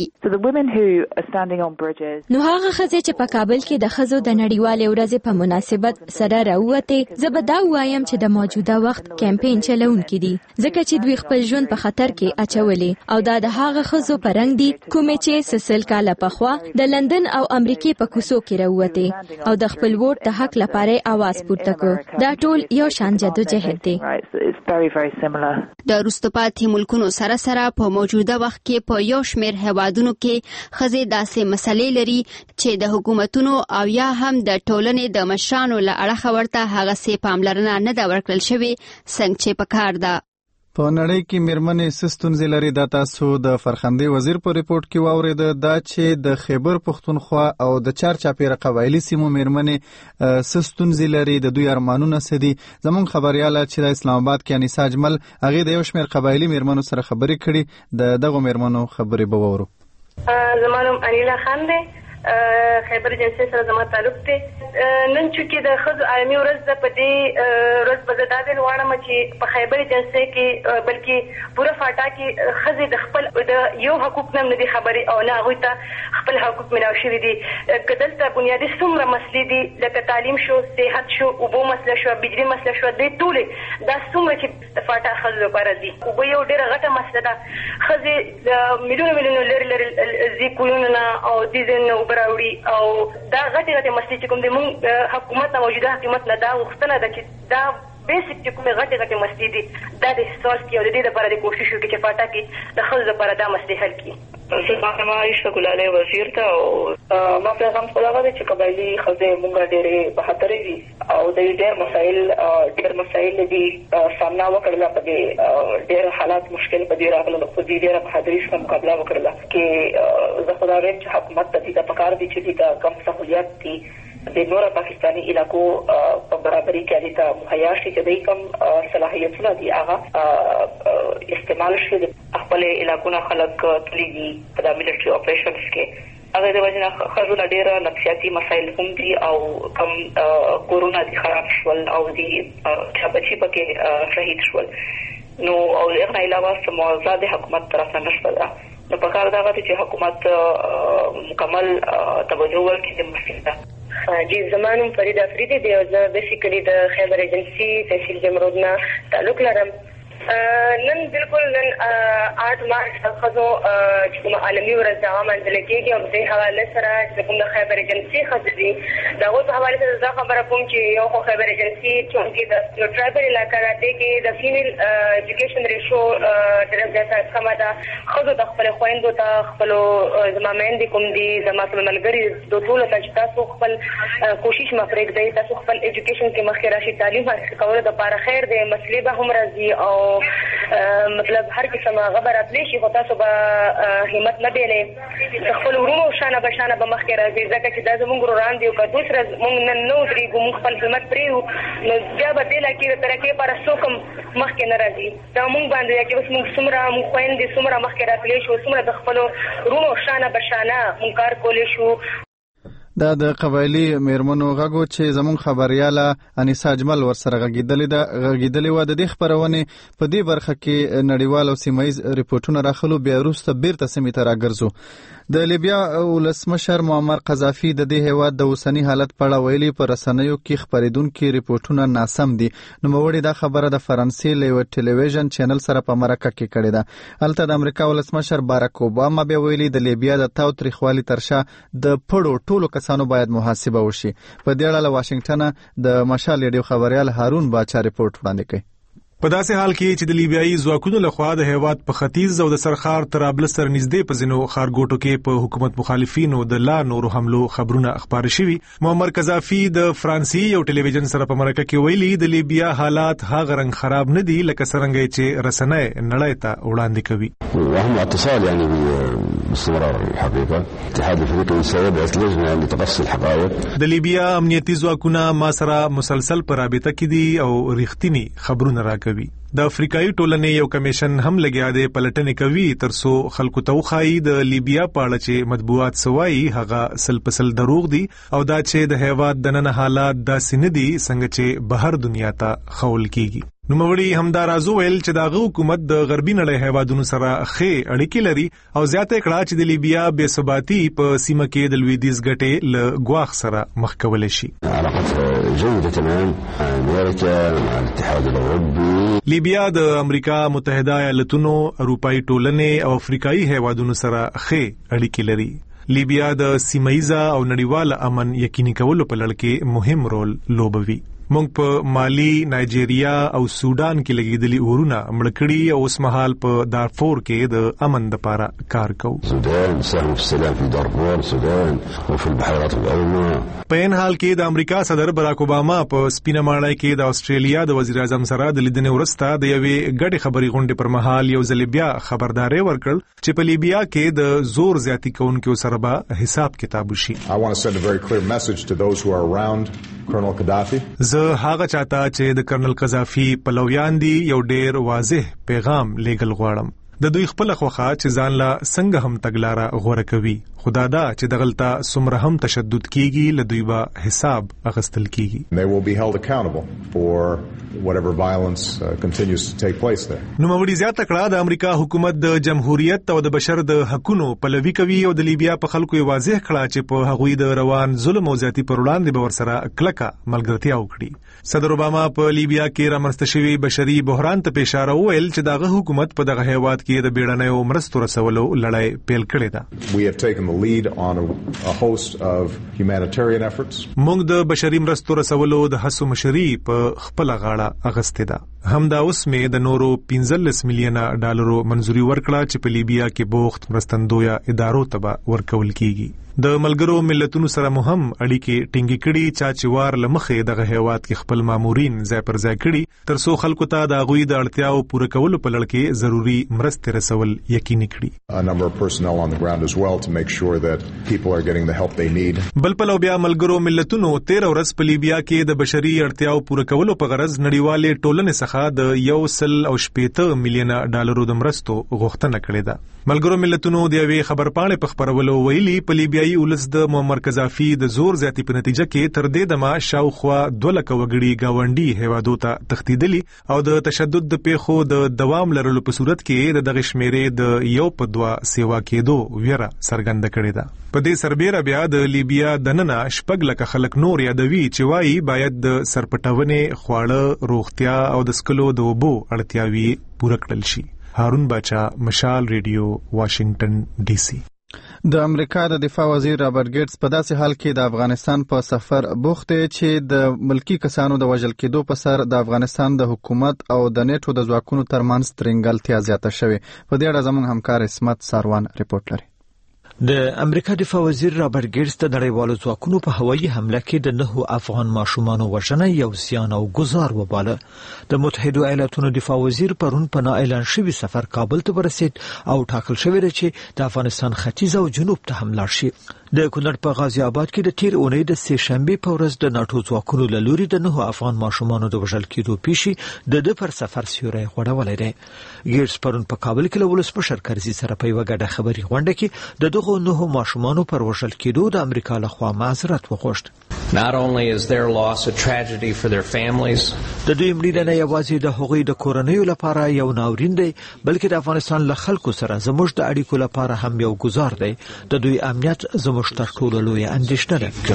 نو هغه ښځې چې په کابل کې د ښځو د نړیوالې ورځې په مناسبت سره راووتې زه به دا ووایم چې د موجوده وخت کمپین چلونکي دي ځکه چې دوی خپل ژوند په خطر کې اچولې او دا د هغه ښځو په رنګ دي کومې چې سل کاله پخوا د لندن او امریکې په کوڅو کې راووتې او د خپل ووټ د حق لپاره آواز پورته کړ. دا ټول یو شان جدوجهد دی. د وروسته پاتې ملکونو سره سره په موجوده وخت کې په یو شمېر هیوادونو کې ښځې داسې مسلې لري چې د حکومتونو او یا هم د ټولنې د مشرانو له اړخه ورته هغسې پاملرنه نه ده ورکړل شوې څنګه چې پکار ده. په نړۍ کې میرمنې څه ستونزې لري دا تاسو د فرخندې وزیر په ریپورت کې واورېده. دا چې د خیبر پښتونخوا او د چارچاپېره قبایلي سیمو میرمنې څه ستونزې لري د دوی ارمانونه څه دي. زموږ خبریاله چې د اسلام آباد کې انیسا اجمل هغې د یو شمېر قبایلي میرمنو سره خبرې کړي. د دغو میرمنو خبرې به واورو. زما نوم انیلا خان دی خیبر ایجنسي سره زما تعلق دی. نن چې د ښځو عالمي ورځ ده، په دې ورځ به زه دا ویل غواړم چې په خیبر ایجنسي کې بلکې پوره فاټا کې ښځې د خپل د یو حقوق نه نه دي خبرې او نه هغوی ته خپل حقوق ملاو شوي دي. که دلته بنیادي څومره مسلې دي لکه تعلیم شو، صحت شو، اوبو مسله شو، بجلي مسله شو، دې ټولې دا څومره چې د فاټا ښځو لپاره دي. اوبه یو ډېره غټه مسله ده. ښځې د میلیونو میلیونو لرې لرې ځي کورونو نه او دې ځای نه اوبه راوړي او دا غټې غټې مسلې چې کوم د مونږ حکومت نه موجوده حکومت نه دا غوښتنه ده چې دا بیسیک چې کومې غټې غټې مسلې دي دا د سالف کړي او د دې لپاره د کوشش وکړي چې فاټا کې د ښځو لپاره دا مسلې حل کړي. زه محترمه عایشه ګلالۍ وزیر ته او ما پیغام خو دغه دی چې قبایلي ښځې مونږ ډېرې بهترې دي او د ډېر مسایل ډېر مسایل دي سامنا وکړله، په دې ډېر حالات مشکل په دې راغله، خو دې ډېره بهادري سره مقابله وکړله چې زه خو دا وایم چې حکومت ته دې ته پکار دي چې دې ته کم سهولیت دي د نورو پاکستاني علاقو په برابرۍ کې دې ته مهیا شي چې دوی کوم صلاحیتونه دي هغه استعمال شي. خپل علاقونه خلک تللي په د ملټري اپریشنز کې هغه د وجه نه ښځو له ډېره نفسیاتي مسایل هم دي او کم کورونه دي خراب شول او دي چا بچي پکې شهید شول. نو او هغه علاوه سموازه د حکومت طرف نه نشته ده. نو په کار دا غواړي چې حکومت مکمل توجه ورکړي د مسلې ته. جی زمانم فرید افریدی دی او زه بیسیکلی د خیبر ایجنسي تحصیل جمرود نه تعلق لرم. نن بالکل نن آټ مارچ ښځو چې کومه عالمي ورځ د هغه منځله کېږي او دې حواله سره چې کوم د خیبر ایجنسي ښځې دي د هغوی په حواله سره دا خبره کوم چې یو خو خیبر ایجنسي چونکې د یو ټرایبل علاقه ده، دې کې د فیمیل ایجوکیشن ریشو ډېره زیاته کمه ده. ښځو ته خپلو خویندو ته خپلو زما میندې کوم دي زما ټول ملګري د ټولو ته چې تاسو خپل کوشش مه پرېږدئ، تاسو خپل ایجوکیشن کې مخکې راشئ، تعلیم حاصل کولو دپاره خیر دی، مسلې به هم راځي او مطلب هر قسمه غبر اتلی شي، خو تاسو به همت نه بیلئ، د خپل ورونو شانه به شانه به مخکې راځي، ځکه چې دا زموږ وروران دي او که دوس ورځ موږ نن نه ودرېږو موږ خپل همت پرېږدو نو بیا به دې علاقې د ترقۍ لپاره څوک هم مخکې نه راځي. دا موږ باندې ده چې اوس موږ څومره موږ خویندې څومره مخکې راتلی شو، څومره د خپلو ورونو شانه به شانه موږ کار کولی شو. دا د قبایلی میرمنو غږو چې زمون خبرياله انیسا اجمل ورسره غږیدلې ده غږیدلې و د دې خبرونه په دې برخه کې نړیوال او سیمایي ریپورتونه راخلو بیا وروسته بیرته سیمې ته راګرځو. د لیبیا ولسمشر معمر قذافي د دې هیواد د اوسنی حالت په اړه ویلي په رسنیو کې خبرېدونکو ریپورتونه ناسم دي. نو موري دا خبره د فرانسې له ټلویزیون چینل سره په مرکه کې کړې ده. البته د امریکا ولسمشر باراک اوباما به ویلي د لیبیا د تاوتریخوالي ترشا د پړو ټولو کسانو باید محاسبه وشي. په دې اړه له واشنگټن د مشال ریډیو خبريال هارون باچا ریپورت وړاندې کوي. په داسې حال کې چې د لیبیایي ځواکونو لخوا د هیواد په ختیځ او د سرخار طرابلس سره نږدې په ځینو ښارګوټو کې په حکومت مخالفینو د لا نورو حملو خبرونه خپاره شوي. معمر قذافي د فرانسې یو ټلویزیون سره په مرکه کې ویلي د لیبیا حالات هغه رنګ خراب نه دي لکه څنګه چې رسنۍ نړۍ ته وړاندې کوي. وهم اتصال يعني باستمرار الحقيقه الاتحاد الافريقي سيبعث لجنه لتقصي الحقائق. د لیبیا امنیتي ځواکونه ما سره مسلسل په رابطه کې دي او ریښتینی خبرونه راکوي. د افریقایي ټولنې یو کمیشن هم لګیا دی پلټنې کوي ترڅو خلکو ته وخایي د لیبیا په اړه چې مطبوعات سوایي هغه سل پسل دروغ دي او دا چې د هیواد دننه حالات داسې نه دي څنګه چې بهر دنیا ته خول کیږي. نو موري همدا رازو ویل چې داغه حکومت د غربي نړۍ هیوادونو سره ښې اړیکې لري او زیاته کړه چې د لیبیا بې ثباتي په سیمه کې د لویدیز ګټې له ګواښ سره مخ کول شي. جيدة تمام امريكا مع الاتحاد الاوروبي. لیبیا د امریکا متحده ایالاتونو، اروپאי ټولنې او افریقایي هیوادونو سره ښې اړیکې لري. لیبیا د سیمایي او نړیوال امن یقیني کولو په لړ کې مهم رول لوبوي. مونږ په مالی، نایجیریا او سودان کې لګیدلي اورونه مړکړي او اوس مهال په دارفور کې د امن لپاره کار کوو. سودان ساهم في السلام في دارفور، سودان وفي البحيرات العظمى. په ان حال کې د امریکا صدر باراک اوباما په سپینه ماڼۍ کې د استرالیا د وزیر اعظم سره د لیدنې وروسته د یوې ګډې خبري غونډې پر مهال یو ځل بیا خبرداري ورکړ چې په لیبیا کې د زور زیاتی کوونکو سره به حساب کتاب وشي. I want to send a very clear message to those who are around Colonel Gaddafi. زه هغه چاته چې د کرنل قذافي پلویان دي یو ډیر واضح پیغام لیږل غواړم. د دوی خپل خوخه چې ځان لا څنګه هم تګلاره غوړه کوي خدا دا چې دغلطه سمره هم تشدد کیږي لدوی به حساب اغستل کیږي. They will be held accountable for whatever violence uh, continues to take place there. نو موري زیاته کړه د امریکا حکومت د جمهوریت او د بشر د حقوقو پلوي کوي او د لیبیا په خلکو یې واضح کړه چې په هغوی د روان ظلم او زیاتی پر وړاندې به ورسره کلکه ملګرتیا وکړي. صدر اوباما په لیبیا کې رامنځته شوی بشري بحران ته اشاره وویل چې دغه حکومت په دغه هیواد کې د بیړنیو مرستو رسولو لړۍ پیل کړې ده. We have taken the lead on a, a host of humanitarian efforts. موږ د بشري مرستو رسولو د هڅو مشري په خپل غاړه اغستې ده. همدا اوس مې د نورو پنځلس میلیونه ډالرو منزوري ورکړه چې په لیبیا کې بوخت مرستندویا ادارو ته ورکول کیږي. د ملګرو ملتونو سره مهم اړیکې ټینګې کړي چا چې وار لمخې دغه هیواد کې خپل مامورین ځای پر ځای کړي ترڅو خلکو ته د هغوی د اړتیاو پوره کولو په لړ کې ضروري مرستې رسول یقیني کړي. A number of personnel on the ground as well to make sure that people are getting the help they need. بل پلو بیا ملګرو ملتونو تیره ورځ په لیبیا کې د بشري اړتیاو پوره کولو په غرض نړیوالې ټولنې څخه د یو سل او شپېته میلیونه ډالرو د مرستو غوښتنه کړې ده. ملګرو ملتونو د یوې خبرپاڼې په خبرولو ویلي په لیبیایي ولس د معمر قذافي د زور زیاتی په نتیجه کې تر دې دمه شاوخوا دوه لکه وګړي گاونډي هیوادو ته تښتیدلي او د تشدد د پیښو د دوام لرلو په صورت کې د دغه شمیرې د یو په دوه سیوا کېدو ویره څرګنده کړې ده. په دې سربېره بیا د لیبیا دننه شپږ لکه خلک نور یادوي چې وایي باید د سرپټونې خواړه روغتیا او د سکلو د اوبو اړتیاوي پوره کړل شي. هارون باچا، مشال ریډیو، واشنگټن ډي سي. د امریکا د دفاع وزیر رابرټ ګیټس په داسې حال کې د افغانستان په سفر بوخت دی چې د ملکی کسانو د وژل کېدو په سر د افغانستان د حکومت او د نیټو د ځواکونو ترمنځ ترنګلتیا زیاته شوې. په دې اړه زموږ همکار اسمت ساروان ریپورت لري. د امریکا دفاع وزیر رابرټ ګیټس د نړیوالو ځواکونو په هوایي حمله کې د نهو افغان ماشومانو وژنه یو زیان او ګزار وباله. د متحده ایالاتونو دفاع وزیر پرون په نااعلان شوي سفر کابل ته ورسید او ټاکل شوی دی چې د افغانستان ختیځ او جنوب ته حمله شي. د کونړ په غازی آباد کې د تیر اونۍ د سه شنبه په ورځ د ناتو ځواکونو له لوري د نهو افغان ماشومانو د وژل کېدو پیښې د د پر سفر سیوري غوړولې ده. ګیټس پرون په کابل کې له ولسمشر کرزي سره په یو غډه خبري غونډه کې د دغه نهو ماشومانو پر وژل کېدو د امریکا لخوا معذرت وغوښت. Not only is their loss a tragedy for their families, د دوی مړینه نه یوازې د هغوی د کورنیو لپاره یو ناورین دی بلکې د افغانستان له خلکو سره زموږ د اړیکو لپاره هم یو ګزار دی. د دوی امنیت زموږ تر ټولو لوی اندېښنه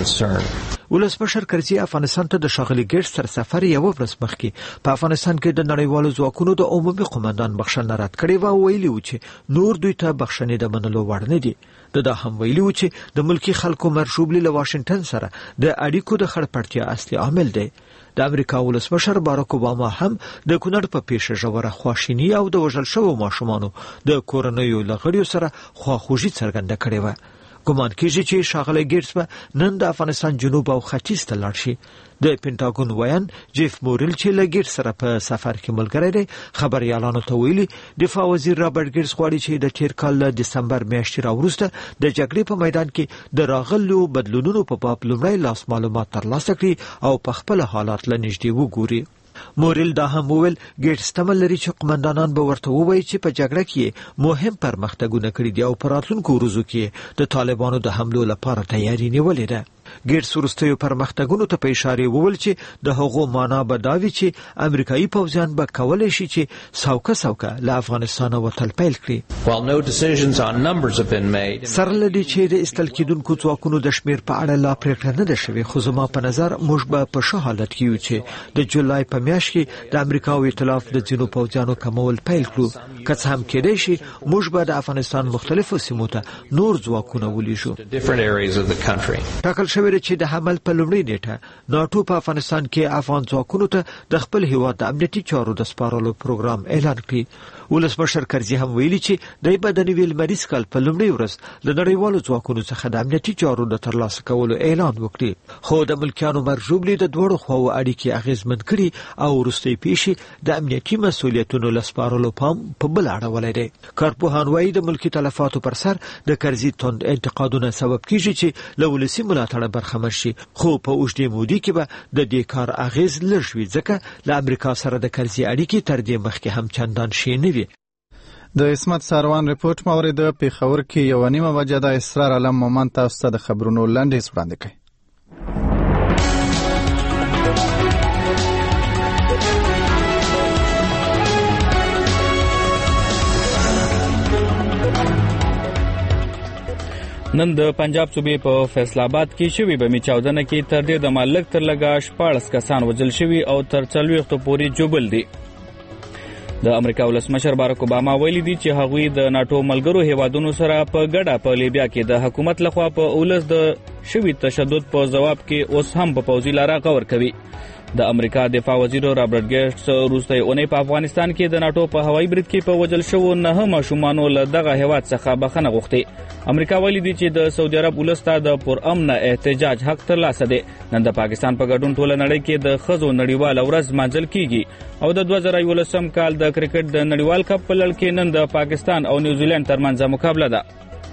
ده. ولسمشر کرزي افغانستان ته د ښاغلي ګیټس تر سفر یو ورځ مخکې په افغانستان کې د نړیوالو ځواکونو د عمومي قومندان بخښنه رد کړې و او ویلي و چې نور دوی ته بخښنې د منلو وړ نه دي. د دا هم ویلي و چې د ملکی خلکو مرشوبلی له واشنگټن سره د اړیکو د خړپړتیا اصلي عامل دی. د امریکا ولسمشر باراک اوباما هم د کونړ په پیښه ژوره خواشیني او د وژل شوو ماشومانو د کورنیو لغړیو سره خواخوږي څرګنده کړې و. ګمان کېږي چې ښاغلی ګیټس به نن د افغانستان جنوب او ختیځ ته لاړ شي. د پینټاګون ویان جیف مورل چې له ګیټس سره په سفر کې ملګری دی خبريالانو ته ویلي دفاع وزیر رابرټ ګیټس غواړي چې د تیر کال له دسمبر میاشتې راوروسته د جګړې په میدان کې د راغلو بدلونونو په باب لومړی لاس معلومات ترلاسه کړي او په خپل حالات له نږدې وګوري. مورل دا هم وویل ګیټس تمل لري چې قومندانان به ورته ووایي چې په جګړه کې مهم پرمختګونه کړي دي او په راتلونکو ورځو کې د طالبانو د حملو لپاره تیاری نیولې ده. ګیټس وروستیو پرمختګونو ته په اشاره وویل چې د هغو معنا به دا وي چې امریکایي پوځیان به کولی شي چې سوکه سوکه له افغانستانه وتل پیل کړي. While no decisions on numbers have been made, سره له دې چې د ایستل کېدونکو ځواکونو د شمیر په اړه لا پرېکړه نه ده شوې خو زما په نظر موږ به په ښه حالت کې یو چې د جولای په میاشت کې د امریکا او ائتلاف د ځینو پوځیانو کمول پیل کړو. که څه هم کېدای شي موږ به د افغانستان مختلفو سیمو ته نور ځواکونه ولیږو. ټاکل شوی چې د حمل په لومړۍ نیټه ناتو په افغانستان کې افغان ځواکونو ته د خپل هیواد د امنیتي چارو د سپارلو پروګرام اعلان کړي. ولسمشر کرزي هم ویلي چې د په د نوي لمریز کال په لومړۍ ورځ د نړیوالو ځواکونو څخه د امنیتي چارو د ترلاسه کولو اعلان وکړي خو د ملکیانو مرجوبلي د دوړو خواو اړیکې اغیزمن کړي او وروستي پیښې د امنیتي مسولیتونو لسپارلو پام په بل اړولې دي. کارپوهان وایي د ملکی تلفاتو پر سر د کرزي توند انتقادونه سبب کیږي چې له ولسي ملاتړ برخمن شي خو په اوږدې مودې کې به د دې کار اغیز لږ وي ځکه له امریکا سره د کرزي اړیکې تر دې مخکې هم چندان شي نه وي. د اسمت ساروان ریپورت موري د پیښور کې یو نیمه بجه د اسرار علم مومن تاسو ته د خبرونو لنډیز وړاندې کړي. نن د پنجاب صوبې په فیصل آباد کې شوې بمي چاودنه کې تر دې د مالک تر لګا شپاړس کسان وژل شوي او تر څلوېښتو پورې جوبل دي. د امریکا ولسمشر باراک اوباما ویلي دي چې هغوی د ناتو ملګرو هیوادونو سره په ګډه په لیبیا کې د حکومت لخوا په اولس د شوي تشدد په جواب کې اوس هم په پوځي لاره غور کوي. د امریکا دفاع وزیر رابرټ ګیټس وروسته اونۍ په افغانستان کې د ناتو په هوایي برید کې په وژل شوو نهه ماشومانو له دغه هیواد څخه بخښنه غوښتې. امریکا ویلي دي چې د سعودي عرب ولس ته د پرامنه احتجاج حق ترلاسه دی. نن د پاکستان په ګډون ټوله نړۍ کې د ښځو نړیواله ورځ لمانځل کیږي او د دوه زره یولسم کال د کرکټ د نړیوال کپ په لړ کې نن د پاکستان او نیوزیلند ترمنځ مقابله ده.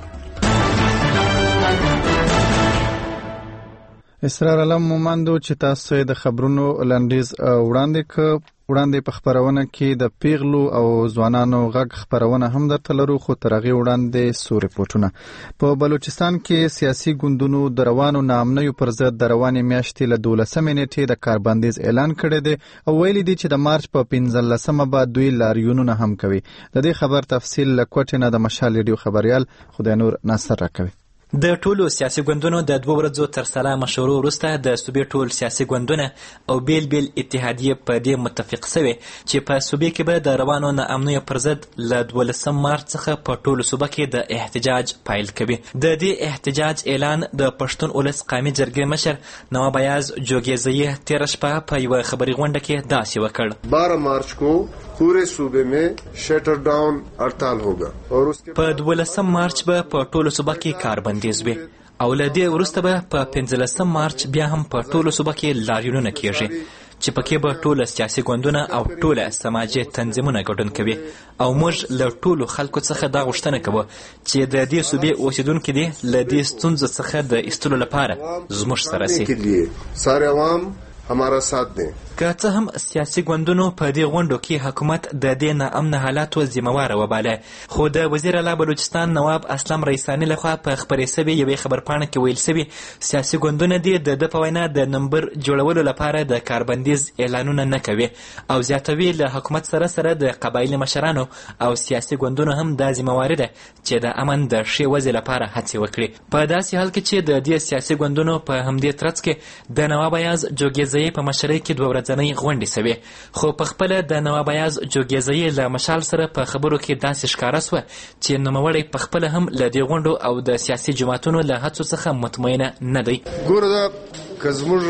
اسرار علم مومندو چې تاسو د خبرونو لنډیز وړاندې ک وړاندې په خبرونه کې د پیغلو او ځوانانو غږ خبرونه هم درته لرو، خو تر هغې وړاندې څو ریپورټونه. په بلوچستان کې سیاسي ګوندونو د روانو ناامنیو پر ضد د روانې میاشتې له دولسمې نیټې د کاربندیز اعلان کړی دی او ویلي دي چې د مارچ په پنځلسمه به دوی لاریونونه هم کوي. د دې خبر تفصیل له کوټې نه د مشال ریډیو خبریال خدای نور ناصر راکوي. د ټولو سیاسي ګوندونو د دوه ورځو تر سره مشورو وروسته د صوبې ټول سیاسي ګوندونه او بیل بیل اتحادیې په دې متفق سوي چې په صوبې کې به د روانو ناامنیو پر ضد له دولسم مارچ څخه په ټولو صوبه کې د احتجاج پیل کوي. د دې احتجاج اعلان د پښتون ولس قومي جرګې مشر نواب ایاز جوګیزئی تېره شپه په یوه خبري غونډه کې داسې وکړ. بارہ مارچ کو پورے صوبے میں شٹر ڈاؤن ہڑتال ہوگا اور اس کے په دولسم مارچ به په ټولو صوبه کې کاربندیز وي او له دې وروسته به په پنځلسم مارچ بیا هم په ټولو صوبه کې لاریونونه کیږي چې پکې به ټول سیاسي ګوندونه او ټول سماجي تنظیمونه ګډون کوي او موږ له ټولو خلکو څخه دا غوښتنه کوو چې د دې صوبې اوسیدونکي دي له دې ستونزو څخه د ایستلو لپاره زموږ سره سي. سارے عوام हमारा साथ दें. که څه هم سیاسي ګوندونو په دې غونډو کې حکومت د دې ناامنه حالاتو ذمهواره وباله، خو د وزیر اعلی بلوچستان نواب اسلم ریساني لخوا په خپرې سوې یوې خبرپاڼه کې ویل سوي سیاسي ګوندونه دې د ده په وینا د نمبر جوړولو لپاره د کاربندیز اعلانونه نه کوي او زیاتوي له حکومت سره سره د قبایلي مشرانو او سیاسي ګوندونو هم دا ذمهواري ده چې د امن د ښې وضع لپاره هڅې وکړي. په داسې حال کې چې د دې سیاسي ګوندونو په همدې ترڅ کې د نواب ایاز جوګیزئی په مشرۍ کې دوه ورځنۍ غونډې سوې، خو په خپله د نواب ایاز جوګیزئی له مشال سره په خبرو کې داسې ښکاره سوه چې نوموړی په خپله هم له دې غونډو او د سیاسي جماعتونو له هڅو څخه مطمئنه نه دی. ګوره دا که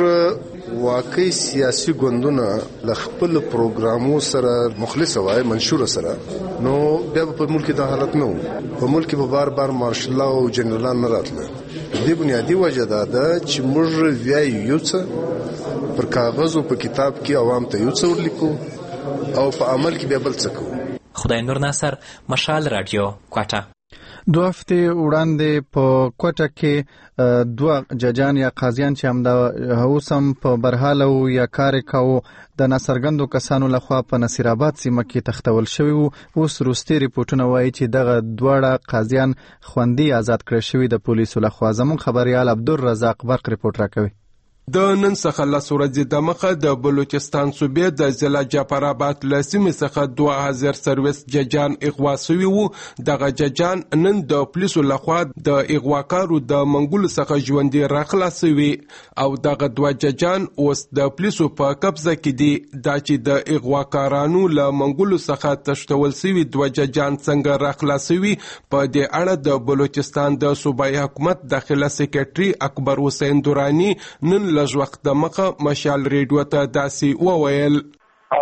زموږ واقعي سیاسي ګوندونه له خپل پروګرامو سره مخلصه وای منشوره سره نو بیا په ملک دا حالت نه و. په ملک په بار بار مارشل لا او جنرالان نه راتله. دې بنیادی وجه دا ده چې موږ وایو یو څه پر کاغذ او په کتاب کې عوام ته یو څه ورلیکو او په عمل کې بیا بل څه کوو. خدای نور ناصر، مشال رادیو، کوټه. دوه هفتې وړاندې په کوټه کې دوه ججان یا قاضیان چې همدا اوس هم په برحاله وو یا کار یې کاوه د ناڅرګندو کسانو لخوا په نصیر آباد سیمه کې تښتول شوي وو. اوس وروستي ریپورټونه وایي چې دغه دواړه قاضیان خوندي آزاد کړل شوي د پولیسو لخوا. زموږ خبریال عبدالرزاق برق ریپورټ راکوي. د نن څخه لس ورځې د مخه د بلوچستان صوبې د ضلع جعفر آباد له سیمې څخه دوه هزار سرویس ججان اغوا سوي وو. دغه ججان نن د پولیسو لخوا د اغواکارو د منګولو څخه ژوندي راخلاص سوي او دغه دوه ججان اوس د پولیسو په قبضه کې دي. دا چې د اغواکارانو له منګولو څخه تښتول سوي دوه ججان څنګه راخلاص سوي په دې اړه د بلوچستان د صوبایي حکومت داخله سکرټري اکبر حسین دورانی نن لږ وخت د مخه مشال ریډیو ته داسې وویل. او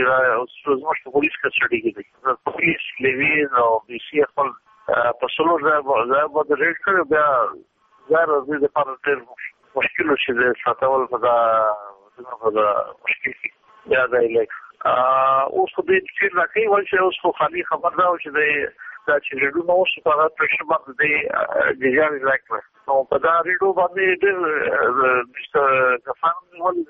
چې زموږ په پولیس کسټډي کې دی پولیس لیوین او بي سي خپل په څلور ځای باندې ریډ کړی. بیا زار د لپاره ډېر مشکل چې د ساتول په دا په دا مشکل کې بیا دا لیک اوس خو دې چې راکې ول چې اوس خو خالي خبر دا چې دا چې ریډو نو څه په هغه پرېشر باندې دی ډیجان راکړه نو په دا ریډو باندې ډېر د فارم ولې د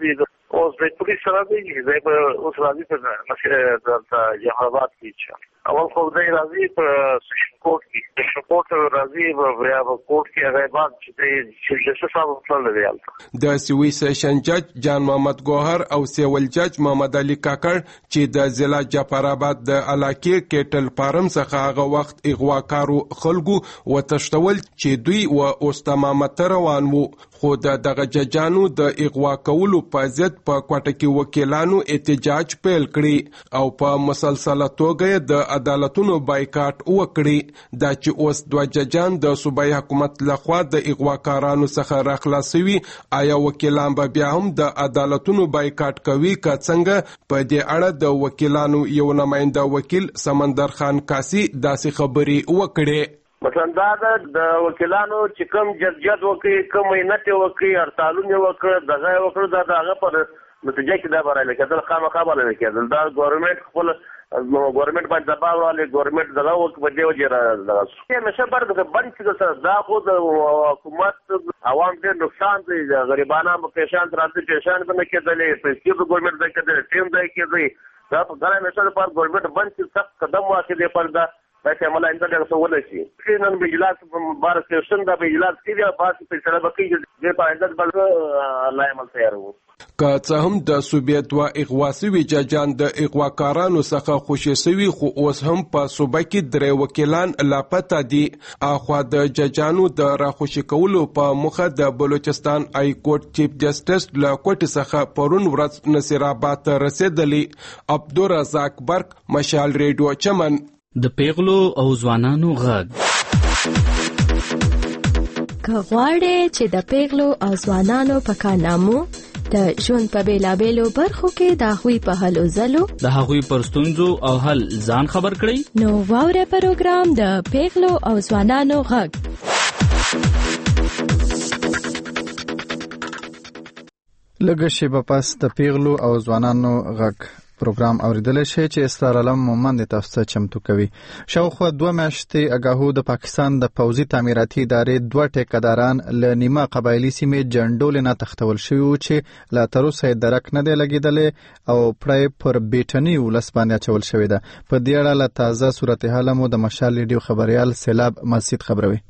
اوس د پولیس سره دی چې به اوس راځي په مسله د جهاد کې اول خو د راځي په سیشن کورټ کې سیشن کورټ راځي بیا په کورټ کې هغه بعد چې د څه صاحب خپل دی د سوي سیشن جج جان محمد ګوهر او سیول جج محمد علي کاکړ چې د ضلع جعفر آباد د علاقې کېټل فارم څخه هغه وخت اغواکارو خلکو وتښتول چې دوی و اوستمامت روان وو خو دغه ججانو د اغوا کولو په ضد په کوټه کې وکیلانو احتجاج پیل کړی او په مسلسله توګه د عدالتونو بایکاټ وکړي دا چې اوس دوه ججان د صوبایي حکومت لخوا د اغواکارانو څخه راخلاصوي آیا وکیلان به بیا هم د عدالتونو بایکاټ کوي که څنګه په دې اړه د وکیلانو یو نماینده وکیل سمندر خان کاسي داسې خبرې وکړې. مثلا دا د وکیلانو چې کوم جدجد وکړي کوم عینت وکړي هړتالونه وکړي دغه وکړي دا دغه په نتیجه کې دا برابر کېدل خامخا باندې کېدل دا ګورنمنت خپل نو ګورنمنت باندې دباو والے ګورنمنت دغه وخت په دې وجه راځي چې نشه برګ د بند چې دا خو د حکومت عوام ته نقصان دی غریبانو په پېښان راځي پېښان باندې کېدلې په سیاسي ګورنمنت د کېدل ټیم دی کېږي دا په غره نشه پر ګورنمنت باندې سخت قدم واخلي پر دا دا چې عمل انده څه ولې شي نن بجلاس بار سټیشن دا بجلاس کې دا پاس په سره بکې د پاینده بل الله عمل تیار وو که څه هم د صوبې دوه اغواسوي ججان د اغواکارانو څخه خوشي سوي خو اوس هم په صوبه کې درې وکیلان لاپته دي. اخوا د ججانو د راخوشي کولو په مخه د بلوچستان ای کورټ چیف جسټس له کوټې څخه پرون ورځ نصیرآباد ته رسېدلی. عبدالرزاق برق مشال ریډیو چمن. د پیغلو او ځوانانو غږ که غواړئ چې د پیغلو او ځوانانو په کارنامو د ژوند په بیلابیلو برخو کې د هغوی په هلو ځلو د هغوی پر ستونزو او حل ځان خبر کړئ نو واورئ پروګرام د پیغلو او ځوانانو غږ. لږه شیبه پس د پیغلو او ځوانانو غږ پروګرام اوریدل شي چې استار علم مومند تاسو ته چمتو کوي. شاوخوا دوه میاشتې اگاهو د پاکستان د پوځي تعمیراتي ادارې دوه ټیکداران له نیمه قبایلی سیمې جنډول نه تختول شوی چې لا تر اوسه درک نه دی لګیدلې او پړای پر بیٹنی ولس باندې چول شوی ده. په دې اړه له تازه صورتحال مو د مشال ریډیو خبريال سیلاب مسجد خبروي.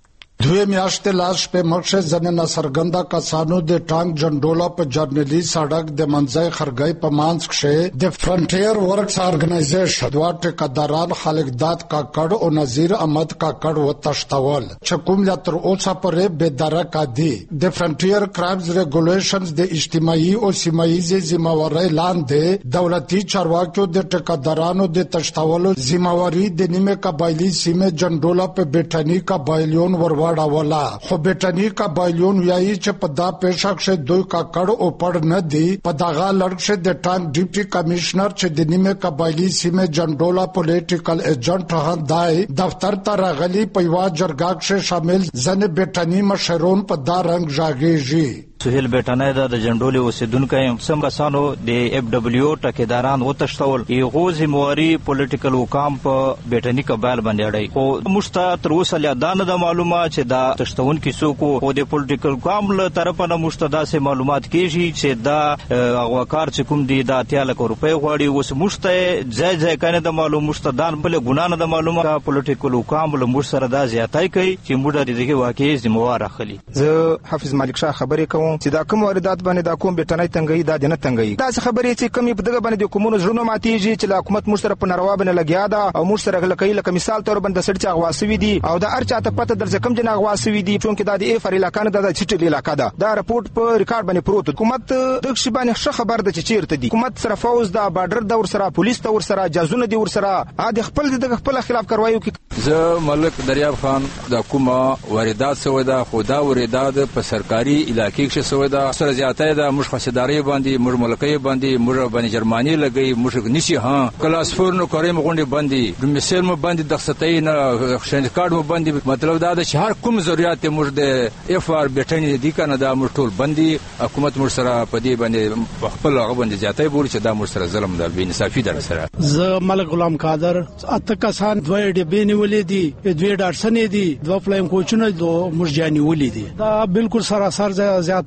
دوی میاشتې لاس په مخه ځنه نصرګندا کسانو د ټانک جنډولا په جرنلی سړک د منځای خرګای په مانس کې د فرنټیر ورکس ارګنایزیشن دوه ټیکداران خالق داد کاکړ او نذیر احمد کاکړ و تشتول چې کوم لا تر اوسه پرې به درکا دي. د فرنټیر کرایمز ریګولیشنز د اجتماعي او سیمایي ذمہواری لاندې دولتي چارواکو د ټیکدارانو د تشتولو ذمہواری د نیمه قبایلی سیمه جنډولا په بیٹانی قبایلیون ور ولا خو بیٹنی کا بایلون ویایي چې په دا پېښه کې دوی کاکړ او پړ نه دي. په دغه لړ کې د ټانک ډیپټي کمشنر چې د نیمه قبایلی سیمه جنډولا پولیټیکل ایجنټ هندای دفتر ته راغلي په یو جرګه کې شامل ځنه بیٹنی مشرون په دا رنگ ژاګيږي. سهیل بیٹانه دا د جنډولې اوسیدونکو سم کسانو د اف دبليو ټاکیداران وتښتول یغو ذمہواری پولیټیکل حکام په بیٹنی قبایل باندې اړای او مشتا تر اوسه لا دانه د معلومات چې دا تشتون کې څوک او د پولیټیکل حکام له طرفه نه مشتدا سه معلومات کیږي چې دا اغواکار چې کوم دی دا اتیا لک روپۍ غواړي اوس مشته ځای ځای کنه د معلوم مشتدان بل ګنا نه د معلومه پولیټیکل حکام له مش سره دا زیاتای کوي چې موږ د دې واقعي ذمہوار اخلي. زه حافظ مالک شاه خبرې کوم چې دا کوم واردات باندې دا کوم بیٹنای تنګي دا نه تنګي دا څه خبرې چې کومې په دغه باندې د کومونو زړونو ماتيږي چې حکومت مشترک په ناروا باندې لګیا دا او مشترک لکه لکه مثال تور باندې سړی غواسوي دي او دا ارچا ته پته درځ کم جنا غواسوي دي چونکه دا د افر علاقې نه د چټ علاقې دا دا رپورت په ریکارډ باندې پروت حکومت د شی باندې ښه خبر ده چې چیرته دي حکومت سره فوز دا بارډر د ور سره پولیس ته ور سره جازونه دي ور سره ا د خپل د خپل خلاف کاروایو کې. زه ملک دریاب خان د کومه واردات سوی دا خدا واردات په سرکاري علاقې کې سوی دا سره زیاته دا مش خاصداري باندې مر ملکي باندې مر باندې جرماني لګي مش نشي ها کلاس فور نو کریم غونډي باندې د مثال مو باندې د ستای نه شند کارت مو باندې مطلب دا د شهر کوم ضرورت مر د اف ار بیٹنی دي کنه دا مر ټول باندې حکومت مر سره پدی باندې خپل هغه باندې زیاته بول چې دا مر سره ظلم دا بے انصافي در سره. ز ملک غلام قادر اتکسان دوی ډې بینی ولې دي دوی ډارسنې دي دوه فلایم کوچونه دو مرجانی ولې دي دا بالکل سراسر زیات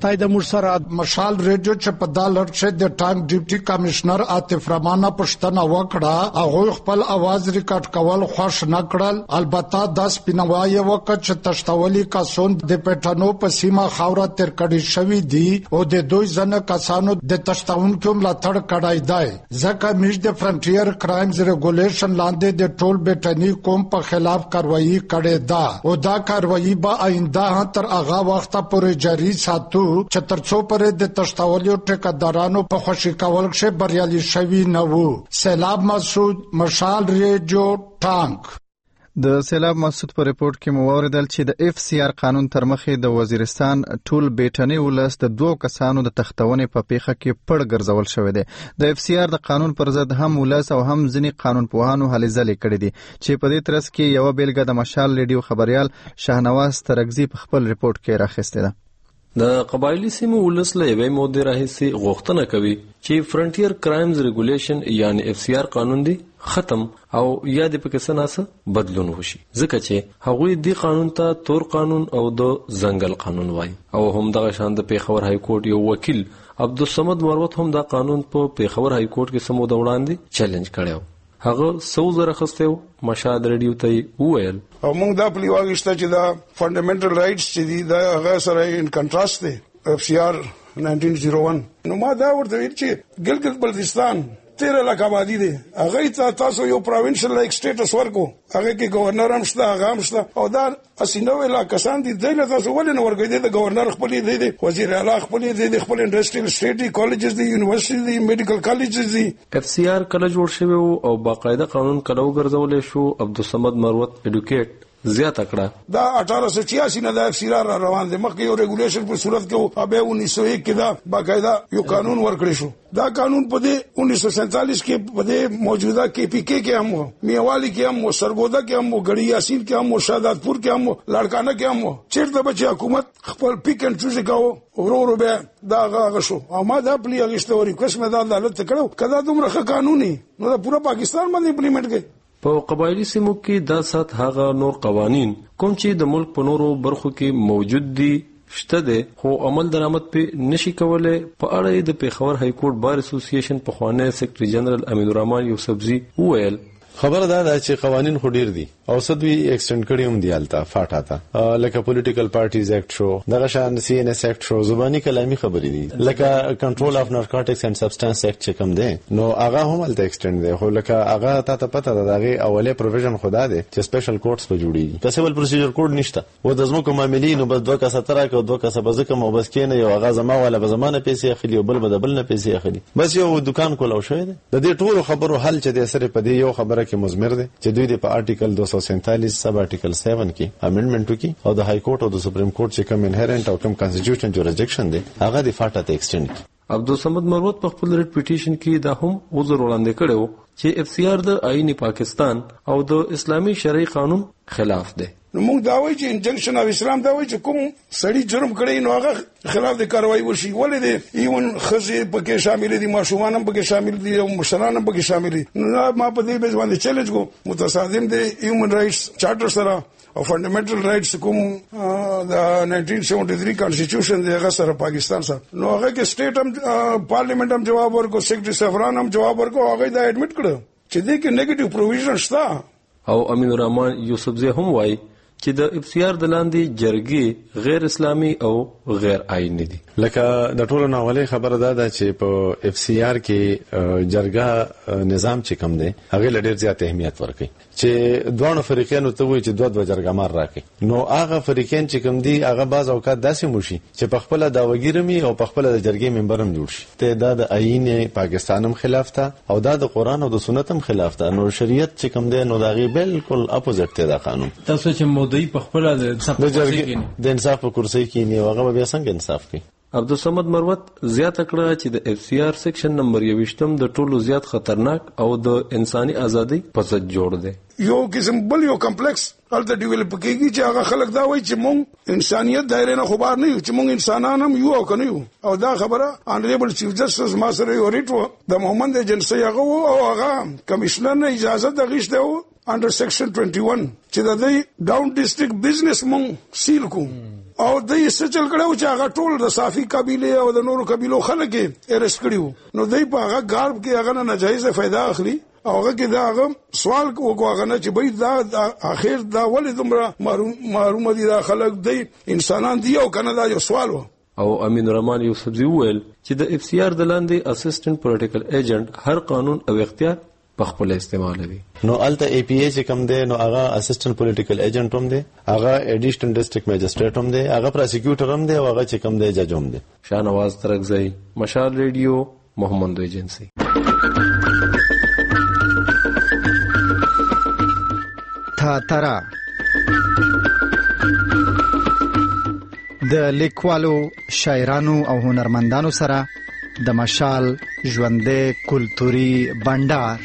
رابطه د موږ سره مشال ریډیو چې په دالر چې د ټانک ډیپټي کمشنر عاطف رحمانه پښتنه وکړه هغه خپل आवाज ریکارډ کول خوښ نه کړل. البته د سپینوای وکړه چې تشتولي کسون د پټانو په سیمه خاوره تر کړي شوی دي او د دوی ځنه کسانو د تشتونکو ملاتړ کړای دی. ځکه موږ د فرنټیر کرایمز ریګولیشن لاندې د ټول بټنی قوم په خلاف کاروایی کړې ده او دا کاروایی به آینده تر هغه وخت پورې جاری ساتو چې ترڅو پرې د تشتولیو ټیکدارانو په خوشی کول کې بریالي شوی نه وو. سیلاب مسعود، مشال ریډیو، ټانک. د سیلاب مسعود په ریپورت کې مو اوریدل چې د اف سی آر قانون تر مخې د وزیرستان ټول بیٹنی ولس د دوه کسانو د تختونې په پیخه کې پړ ګرځول شوې ده. د اف سی آر د قانون پر ضد هم ولس او هم ځینې قانون پوهانو هلې ځلې کړې دي چې په دې ترڅ کې یو بیلګه د مشال ریډیو خبريال شاهنواز ترغزی په خپل ریپورت کې راخسته ده. د قبایلی سیمو ولس له یوې مودې راهیسې غوښتنه کوي چې فرنټیر کرایمز ریګولیشن یعنی اف سی آر قانون دی ختم او یا د پکې سناسه بدلون وشي، ځکه چې هغوی دی قانون ته تور قانون او د زنګل قانون وایي. او هم دغه شان د پیښور های کورټ یو وکیل عبدالصمد مروت هم دا قانون په پیښور های کورټ کې سمو د وړاندې چیلنج کړو. هغه سو زره خستو مشاد ریډیو ته وویل او موږ دا پلی واغښته چې دا فندامنټل رائټس چې دي دا هغه سره ان کنټراست دی اف سی آر نائنټین او ون. نو ما دا ورته ویل چې ګلګت بلتستان تیرہ لاکھ آبادی دی هغه ته تاسو یو پروینشل لایک سټیټس ورکو، هغه کې گورنر هم شته، هغه هم شته او دا اسینو لا کسان دي دله تاسو ولې نه ورګی د گورنر خپل دی دی وزیر اعلی خپل دی دی خپل انډستریل سټیټي کالجز دی یونیورسيټي دی میډیکل کالجز دی. اف سی آر کله جوړ شوی او باقاعده قانون کله وګرځول شو. عبدالصمد مروت ایډوکیټ زیاته کړه دا اٹھارہ سو چھیاسی نه د اف سی آر روان دي مخکې یو ریګولیشن په صورت کې او به انیس سو ایک کې دا باقاعده یو قانون ورکړی شو. دا قانون په دې انیس سو سینتالیس کې په دې موجوده کې پی کې کې هم میوالی کې هم سرګودا کې هم غړی یاسین کې هم شادادپور کې هم لړکانه کې هم چیرته به حکومت خپل پیک اند چوز کاوه ورو ورو به دا غاغ شو. او ما دا پلی اغشته وري کس مې دا عدالت کړو کدا دومره قانوني نو دا پورا پاکستان باندې امپلیمنٹ کړي. په قبایلی سیمو کې دا سات هغه نور قوانین کوم چې د ملک په نورو برخو کې موجود دي شته دي خو عمل درآمد په نشي کولای. په اړه د پیښور های کورټ بار اسوسییشن په خوانه سیکریټری جنرال امین الرحمن یوسفزی وویل خبره دا ده چې قوانین خو ډیر دي او صدوی ایکسټند کړي هم دی الته فاټا ته لکه پولیټیکل پارټیز ایکټ شو دغه شان سی ان اس ایکټ شو زبانی کلامي خبرې دي لکه کنټرول اف نارکوټکس اینڈ سبسټانس ایکټ چې کوم دی نو هغه هم الته ایکسټند دی خو لکه هغه ته پته ده دغه اوله پروویژن خدا دی چې سپیشل کورټس په جوړیږي د سیول پروسیجر کوډ نشته و د زموږ معاملې نو بس دوه کسه تر کې دوه کسه بزکه مو بس کینه یو هغه زما ولا به زمانه پیسې اخلي او بل بدل نه پیسې اخلي بس یو دکان کولو شوی دی. د دې ټولو خبرو حل چې د سره په دې یو خبره کې مزمر دی چې دوی د په آرټیکل دو سو سینتالیس سب آرټیکل سیون کې امندمنټ وکي او د های کورټ او د سپریم کورټ چې کوم انهرنت او کوم کانسټیټیوشن جوریسډکشن دی هغه د فاټا ته ایکسټند. عبدالصمد مروت په خپل ریټ پټیشن کې دا هم عذر وړاندې کړو چې اف سی آر د آئین پاکستان او د اسلامي شرعي قانون خلاف دی. نو موږ دا وایو چې انجنکشن اف اسلام دا وایي چې کوم سړی جرم کړی نو هغه خلاف د کاروایی وشي. ولې دی ایون خزه پکې شامل دي ماشومان هم پکې شامل دي او مشران هم پکې شامل دي. نو ما په دې بیس باندې چیلنج کو متصادم دی هیومن رائټس چارټر سره او فندامنټل رائټس کوم د نائنټین سیونټي تھری کانسټیټیوشن دی هغه سره پاکستان سره نو هغه کې سټیټ هم پارلیمنت هم جواب ورکو سیکریټری سفران هم جواب ورکو هغه دا اډمټ کړ چې دې کې نیگیټیو پروویژن شته. او امین الرحمن یوسفزی هم وایي چې د اف سی آر د لاندې جرګې غیر اسلامي او غیر آئینی دي. لکه د ټولو ناولې خبره ده دا چې په اف سی آر کې جرګه نظام چې کوم دی هغه لډیر زیات اهمیت ورکړي چې دوه فریقینو ته وایي چې دوه دوه جرګمار راکړي نو هغه فریقین چې کوم دي هغه باز اوقات داسې موشي چې په خپل داوګیرمي او په خپل د جرګې ممبر هم جوړ شي ته دا د آئین پاکستان هم خلاف ده او دا د قران او د سنت هم خلاف ده. نو شریعت چې کوم دی نو دا غي بالکل اپوزیټ دی دا قانون. تاسو چې مودي په خپل د انصاف په کرسي کې نه هغه بیا څنګه انصاف کوي. عبدالصمد مروت زیاته کړه چې د اف سی آر سیکشن نمبر یوویشتم د ټولو زیات خطرناک او د انساني ازادۍ په ضد جوړ دی. یو قسم بل یو کمپلیکس هلته ډیولپ کېږي چې هغه خلک دا وایي چې مونږ انسانیت دایره نه خبر نه یو چې مونږ انسانان هم یو او کنه یو او دا خبره انریبل چیف جسټس ما سره یو ریټو د محمد ایجنسی هغه او هغه کمشنر نه اجازه د غیشته و انډر سیکشن اکیس چې د دې ډاون ډیسټریکټ بزنس مونږ سیل کو او د سچل کړو چې هغه ټول د صافي قبيله او د نورو قبيلو خلک ارست کړیو نو دوی په هغه غارب کې هغه ناجایز فائدہ اخلي او هغه کې دا هغه سوال وکړو نه چې بای دا اخر دا ولې دومره معلومه دي دا خلک دی انسانان دی او کنه دا یو سوال و او امین الرحمن یوسفزی ویل چې د اف سی آر د لاندې اسسټنټ پولیټیکل ایجنټ هر قانون او اختیار په خپل استعمالوي. نو الته ای پی ای چې کوم دی نو هغه اسسټنټ پولیټیکل ایجنټ هم دی، هغه ایډیشنل ډیسټریکټ میجسټریټ هم دی، هغه پروسیکیوټر هم دی او هغه چې کوم دی جج هم دی. شاهنواز ترکزئی، مشال ریډیو، محمد ایجنسی. تا ترا د لیکوالو، شاعرانو او هنرمندانو سره د مشال ژوندې کلتوري بندر.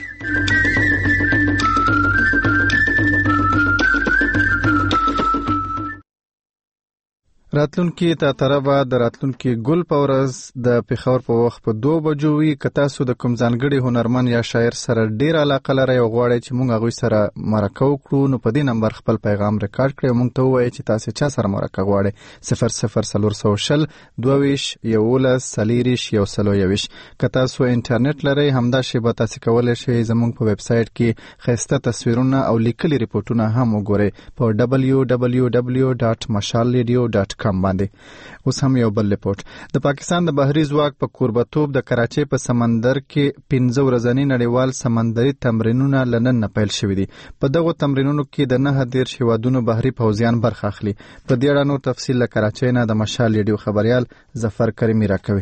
راتلونکي ته تربا د راتلونکي ګل پورز د پیښور په وخت په دوه بجو وی کتا سو د کوم ځانګړي هنرمن یا شاعر سره ډیر علاقه لري او غواړي چې مونږ هغه سره مرکه وکړو نو په دې نمبر خپل پیغام ریکارډ کړئ. مونږ ته وایي چې تاسو چا سره مرکه غواړئ صفر صفر صفر صفر دویش یولس سلیریش یو سلو یوش. کتا سو انټرنیټ لري همدا شی به تاسو کولای شئ زمونږ په ویب سټ کې خسته تصویرونه او لیکلي ریپورتونه هم وګورئ په دبلیو دبلیو دبلیو ډاټ مشال ریډیو ډاټ کام باندې. اوس هم یو بل ریپورت. د پاکستان د بحري ځواک په کوربتوب د کراچۍ په سمندر کې پنځه ورځنی نړیوال سمندري تمرینونه لنن نه پیل شوي دي. په دغه تمرینونو کې د نه دېرش هیوادونو بحري پوځیان برخه اخلي. په دې اړه نور تفصیل له کراچۍ نه د مشال ریډیو خبريال ظفر کریمي راکوي.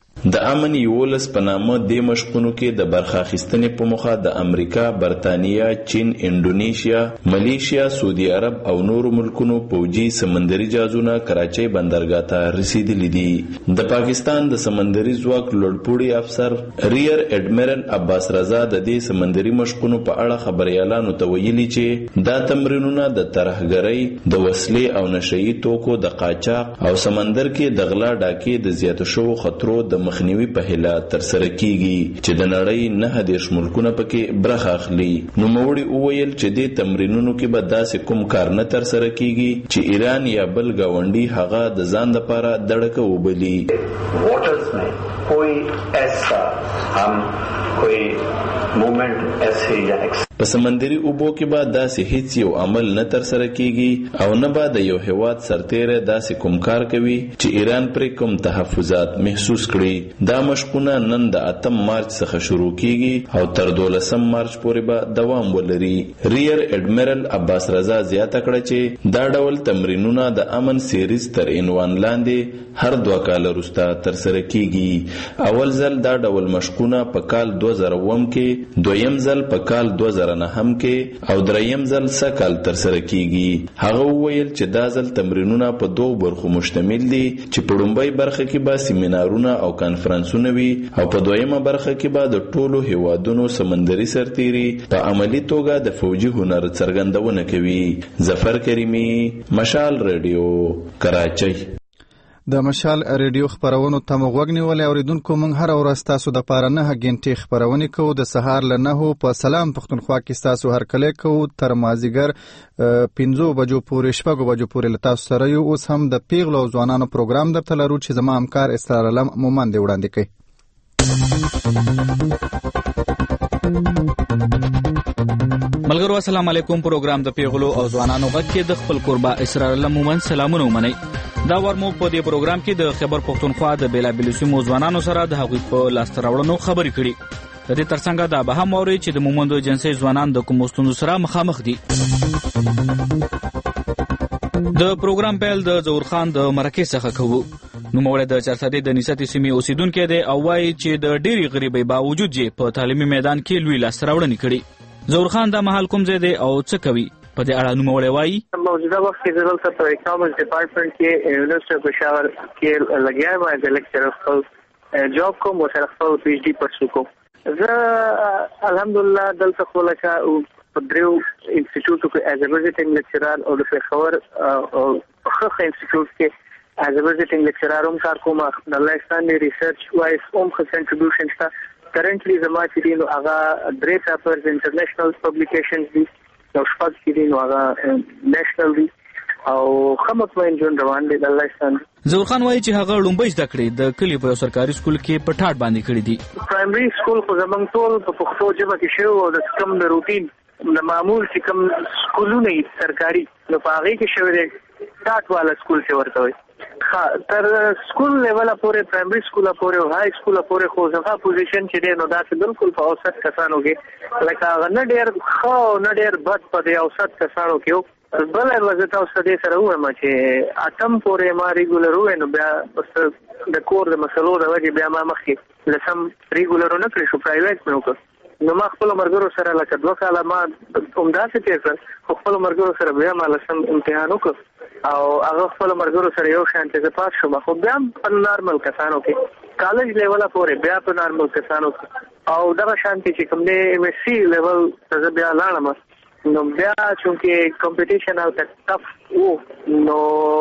د امن یولس په نامه د مشقونو کې د برخه اخیستنې په مخه د امریکا، برتانیا، چین، انډونیشیا، ملیشیا، سعودي عرب او نورو ملکونو پوځي سمندري جهازونه کراچۍ بندرګاه ته رسیدلي دي. د پاکستان د سمندري ځواک لوړپوړي افسر ریئر اډمیرل عباس رضا د دې سمندري مشقونو په اړه خبريالانو ته ویلي چې دا تمرینونه د ترهګرۍ، د وسلې او نشئی توکو د قاچاق او سمندر کې د غلا ډاکې د زیاتو شوو خطرو د مخنیوي په هیله ترسره کیږي چې د نړۍ نه دېرش ملکونه پکې برخه اخلي. نو موړي وویل چې د تمرینونو کې به داسې کوم کار نه ترسره کیږي چې ایران یا بل گاونډي هغه د ځان لپاره دړکه وبلي. واټرز میں کوئی ایسا ہم کوئی موومنٹ ایسے یا په سمندري اوبو کې به داسې هیڅ یو عمل نه ترسره کیږي او نه به د یو هیواد سرتیره داسې کوم کار کوي چې ایران پرې کوم تحفظات محسوس کړي. دا مشقونه نن د اتم مارچ څخه شروع کیږي او تر دولسم مارچ پورې به دوام ولري. ریئر اډمیرل عباس رضا زیاته کړه چې دا ډول تمرینونه د امن سیریز تر عنوان لاندې هر دوه کال وروسته ترسره کیږي. اول ځل دا ډول مشقونه په کال دوه زره اووم کې، دویم ځل په کال دوه زره نه هم کې او دریم ځل سکل ترسره کیږي. هغه وویل چې دا ځل تمرینونه په دوه برخو مشتمل دي چې په لومړی برخه کې به سیمینارونه او کانفرنسونه وي او په دویمه برخه کې به د ټولو هیوادونو سمندري سرتیري په عملی توګه د فوجي هنر څرګندونه کوي. ظفر کریمی، مشال ریډیو، کراچۍ. د مشال ریډیو خبرونو ته موږ نیولې اوریدونکو مونږ هر ورځ تاسو د پاره نه غنټې خبرونه کوو د سهار له نه په سلام پښتونخوا کې تاسو هر کله کوو تر مازیګر پنځو بجو پورې شپږو بجو پورې له تاسو سره یو. اوس هم د پیغلو ځوانانو پروګرام درته لرو چې زما همکار اسرار علم مومند وړاندې کوي. ملګرو السلام علیکم. پروګرام د پیغلو او ځوانانو غږ کې د خپل قربا اسرار علم مومند سلامونه ومنئ. دا ورمو په دې پروګرام کې د خبر پښتونخوا د بیلابیلو سیمو ځوانانو سره د هغوی په لاسته راوړنو خبرې کړي. د دې ترڅنګ دا به هم اورئ چې د مومند ایجنسۍ ځوانان د کومو ستونزو سره مخامخ دي. د پروګرام پیل د ظهور خان د مرکې څخه کوو. نوموړی د چارسدې د نساتي سیمې اوسیدونکی دی او وایي چې د ډېرې غریبۍ باوجود یې په تعلیمي میدان کې لوی لاسته راوړنې کړي. ظهور خان دا مهال کوم ځای دی او څه کوي؟ په دې اړه نوموړی وایي موجوده وخت کې زه دلته په اکانومکس ډپارټمنټ کې یونیورسټي پېښور کې لګیا یم ایز ا لیکچرر خپل جاب کوم او سره خپل پی ایچ ډي پرسو کوم. زه الحمدلله دلته خو لکه په دریو انسټیټیوټو کې ایز ا وزټینګ لیکچرر او د پېښور په خخ انسټیټیوټ کې ایز ا وزټینګ لیکچرر هم کار کوم. د لایف سټانډرډ ریسرچ وایز هم ښه کنټریبیوشن شته. کرنټلی زما چې دي نو هغه درې پیپرز انټرنیشنل پبلیکیشنز دي او شپږ چې دي نو هغه نېشنل دي او خو مطمئن ژوند روان دی د الله احسان. ظهور خان وایي چې هغه لومبۍ زده کړې د کلي په یو سرکاري سکول کې په ټاټ باندې کړې دي. پرایمري سکول خو زموږ ټول په پښتو ژبه کې شوی او د کم د روټین د معمول چې کوم سکولونه سرکاري نو په هغې کې شوی دی ټاټ والا سکول چې ورته وایي. تر سکول لیوله پورې پرایمري سکوله پورې او های سکوله پورې خو زما پوزیشن چې دی نو داسې بالکل په اوسط کسانو کې لکه هغه نه ډېر ښه نه ډېر بد په دې اوسط کسانو کې و. بل ورځ تاسو دې سره ووایم چې اتم پورې ما ریګولر وای نو بیا د کور د مسلو د وجې بیا ما مخکې لسم ریګولر نه کړی شو پرایویټ مې وکړ. نو ما خپل مرګرو سره لکه دوه کاله ما همداسې تېر کړ خو خپل مرګرو سره بیا ما لسم امتحان وکړ او هغه خپل مرګرو سره یو شانتې زه پاس شوم خو بیا په نارمل کسانو کې کالج لیوله پورې بیا په نارمل کسانو کې او دغه شانتې چې کوم دی ایم ایس سی لیول ته زه بیا لاړم نو بیا چونکې کمپټیشن او ټف و نو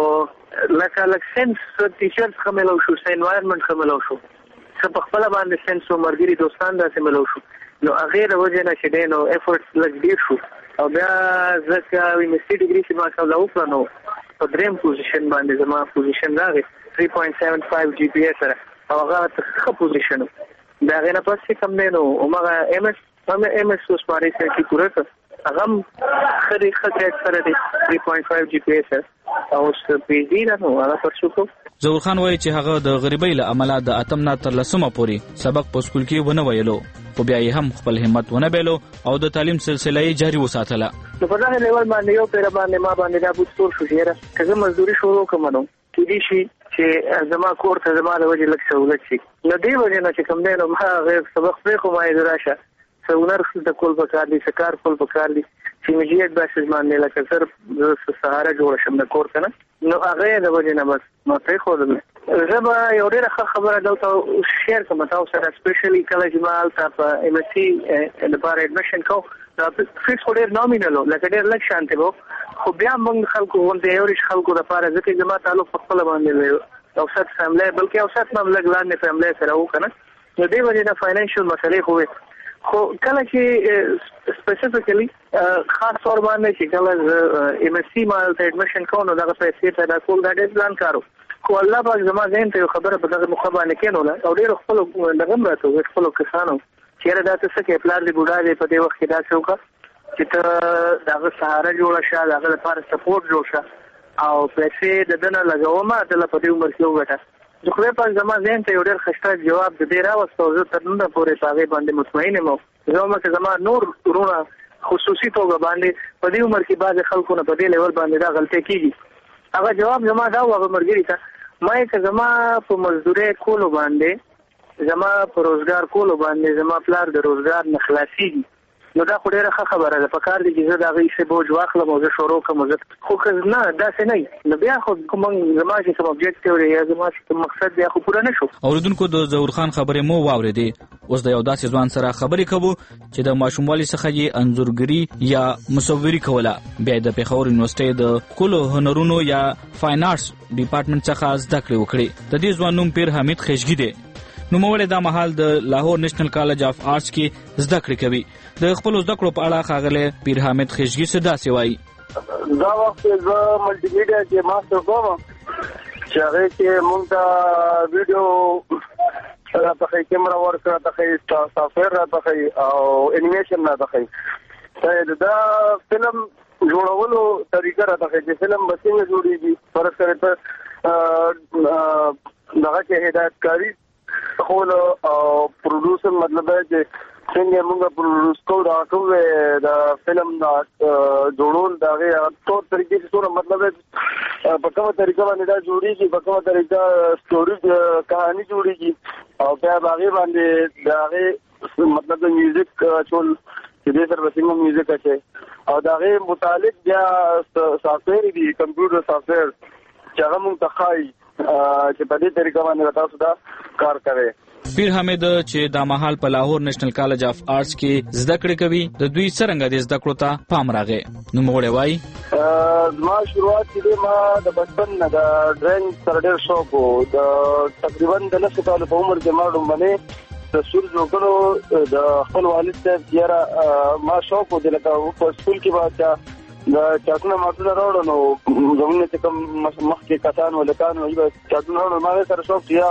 لکه لک سنس ټیچرز ښه ملو شو انوایرمنټ ښه ملو شو ښه په خپله باندې سنس و ملګري دوستان داسې ملو شو نو هغې د وجې نه چې دی نو ایفورټس لږ ډېر شو او بیا زه که یونیورسټي ډګري چې ما کوله وکړه نو په درېیم پوزیشن باندې زما پوزیشن راغی تھری پوینټ سیون فایو جی پی اے سره او هغه ښه پوزیشن و. د هغې نه پس چې کوم دی نو هماغه ایم ایس هم ایم ایس اوس په هغې سره کې پوره کړ هغه هم ښه دی ښه ګریډ سره دی تھری پوینټ فایو جی پی اے سره او اوس پی ایچ ډي ده نو هغه پرسو کوم. ظهور خان وایي چې هغه د غریبۍ له امله د اتم نه تر لسمه پورې سبق په سکول کې ونه ویلو خو بیا یې هم خپل همت ونه بیلو او د تعلیم سلسله یې جاري وساتله. نو په دغه لیول باندې یو پیره باندې ما باندې دا بوستور شو چې که زه مزدوري شروع کړم نو کېدای شي چې زما کور ته زما د وجې لږ سهولت شي. نو دې وجې نه چې کوم دی نو ما هغې سبق پرېښو ما یې زه راشه څه هنر زده کول پکار دي څه کار کول پکار دي چې امیډیټ بیسز باندې لکه زر زه سهاره جوړه شم د کور که نه نو هغه یې د وجې نه بس ما پرېښودل. زه به یو ډېره ښه خبره دلته شیر کړم تاسو سره سپیشلي کله چې ما هلته په ایم ایس سی لپاره ایډمیشن کوم دا فیس خو ډېر نامینل و لکه ډېر لږ شانتې به خو بیا موږ خلکو غوندې ایوریج خلکو دپاره ځکه زما تعلق په خپله باندې اوسط فیملی بلکې اوسط نه هم لږ لاندې فیملی سره و که نه نو دې وجې نه فاینانشل مسلې خو وې خو کله چې سپیسیفیکلی خاص طور باندې چې کله زه ایم ایس سی ما هلته ایډمیشن کوم نو دغه پیسې پیدا کول دا ډېر ګران کار و خو الله پاک زما ذهن ته یو خبره په دغه موقع باندې کېنوله او ډېرو خپلو دغه هم راته وویل خپلو کسانو چې یاره دا ته څه کوې پلار دې بوډا دی په دې وخت کې داسې وکړه چې ته د هغه سهاره جوړه شه د هغه لپاره سپورټ جوړ شه او پیسې د ده نه لګومه دله په دې عمر کې وګټه. د خدای پاک زما ذهن ته یو ډېر ښایسته جواب د دې راوست او زه تر ننه پورې په هغې باندې مطمئن یم. زه وایم که زما نور وروڼه خصوصي توګه باندې په دې عمر کې بعضې خلکو نه په دې لیول باندې دا غلطۍ کېږي هغه جواب زما دا و هغه ملګري ته ما یې که زما په مزدورۍ کولو باندې زما په روزګار کولو باندې زما پلار د روزګار نه خلاصېږي نو دا خو ډېره ښه خبره ده پکار دی چې زه د هغې څه بوج واخلم او زه شروع کړم خو که نه داسې نه نو بیا خو موږ زما چې کوم ابجیکټیو دی یا زما چې کوم مقصد بیا خو پوره نه شو. اورېدونکو د ظهور خان خبرې مو واورېدې اوس د یو داسې ځوان سره خبرې کوو چې د ماشوموالي څخه یې انځورګري یا مصوري کوله بیا د پېښور یونیورسټۍ د ښکلو هنرونو یا فاین آرټس ډپارټمنټ څخه زده کړې وکړې. د دې ځوان نوم پیر حمید خیشګي دی. نوموړی دا مهال د لاهور نیشنل کالج آف آرټس کې زده کړې کوي. د خپلو زده کړو په اړه ښاغلی پیر حامد خیشګي څه داسې وایي. دا وخت زه ملټي میډیا کې ماسټر کوم چې هغې کې موږ ته ویډیو راته ښایي کیمره ورک راته ښایي سافټویر راته ښایي او انیمیشن راته ښایي دا فلم جوړولو طریقه راته ښایي چې فلم به څنګه جوړېږي فرض کړئ ته دغه کې هدایتکاري خول او پروډوسر مطلب دی چې څنګه موږ پروډوس کوو دا ټول د فلم دا جوړول د هغې ټول طریقې چې څومره مطلب دی په کومه طریقه باندې دا جوړېږي په کومه طریقه سټوري کهاني جوړېږي او بیا په هغې باندې د هغې مطلب د میوزیک چول چې دې سره به څنګه میوزیک اچوي او د هغې متعلق بیا سافټویر دي کمپیوټر سافټویر چې هغه موږ ته ښایي چې په دې طریقه باندې تاسو دا کار کوئ. پیر حمید چې دا مهال په لاهور نیشنل کالج آف آرټس کې زده کړې کوي د دوی څرنګه د زده کړو ته پام راغی. نوموړی وایي زما شروعات چې دی ما د بچپن نه د ډرایینګ سره ډېر شوق و د تقریبا د لسو کالو په عمر کې ما لومړنۍ تصویر جوړ کړو د خپل والد صاحب یاره ما شوق و دی لکه په سکول کې به د چاټونه ماټونه راوړو نو زموږ چې کوم مخکې کسان ولکان وي چاټونه راوړو ما سره شوق یا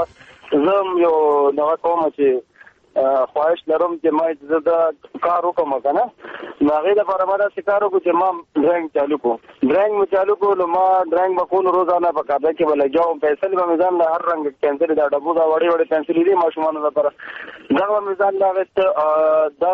زم یو دغه کوم چې خواهش لرم چې ما د کار وکم کنه نو هغه د لپاره ما د کار وکړم چې ما ډرایینګ چالو کو ډرایینګ مې چالو کو نو ما ډرایینګ وکول روزانه په کاده کې ولګاو پیسې به میزان له هر رنګ کینسل دا ډبو دا وړي وړي پنسل دي ماشومان لپاره دا میزان لا وست دا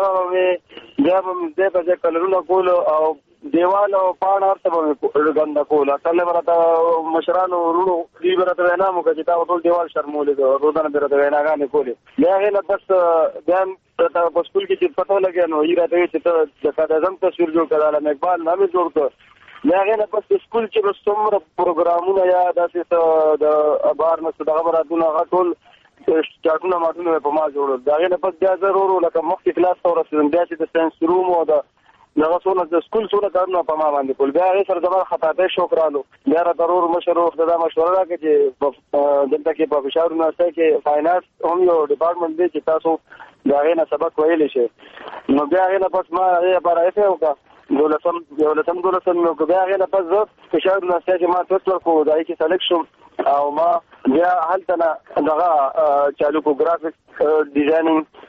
مې دا مې د په کلرونو کول او دیوال او پاڼ ارته به ګنده کوله کله ورته مشرانو ورونو دی ورته وینا مو چې تا ټول دیوال شرمولې دو روزانه ورته ویناګانې کولې بیا هغه بس بیا ته په سکول کې چې پته لګیا نو یې راته چې ته د کاغذم تصویر جوړ کړل مې اقبال نامې جوړ کړ بیا هغه بس سکول کې بس څومره پروګرامونه یا داسې د بار نه څه خبره دونه غټول چاټونه ماټونه په ما جوړول دا هغه بس بیا ضرور لکه مخکې کلاس ته ورسېدم بیا چې د ساينس روم او د دغه څونه د سکول څونه کارونه په ما باندې کول بیا هغه سره زما خطاته شکرانو بیا را ضرور مشرو خدای مشوره راکړي چې دلته کې په فشار نه استه کې فاینانس هم یو ډپارټمنټ دی چې تاسو دا غي نه سبق ویل شي نو بیا هغه پس ما یې لپاره ایفه وکړه دولتم دولتم دولتم نو بیا هغه پس فشار نه استه چې ما تاسو ورکو دای کې سلیکشن او ما بیا هلته دغه چالو کو ګرافیک ډیزاینینګ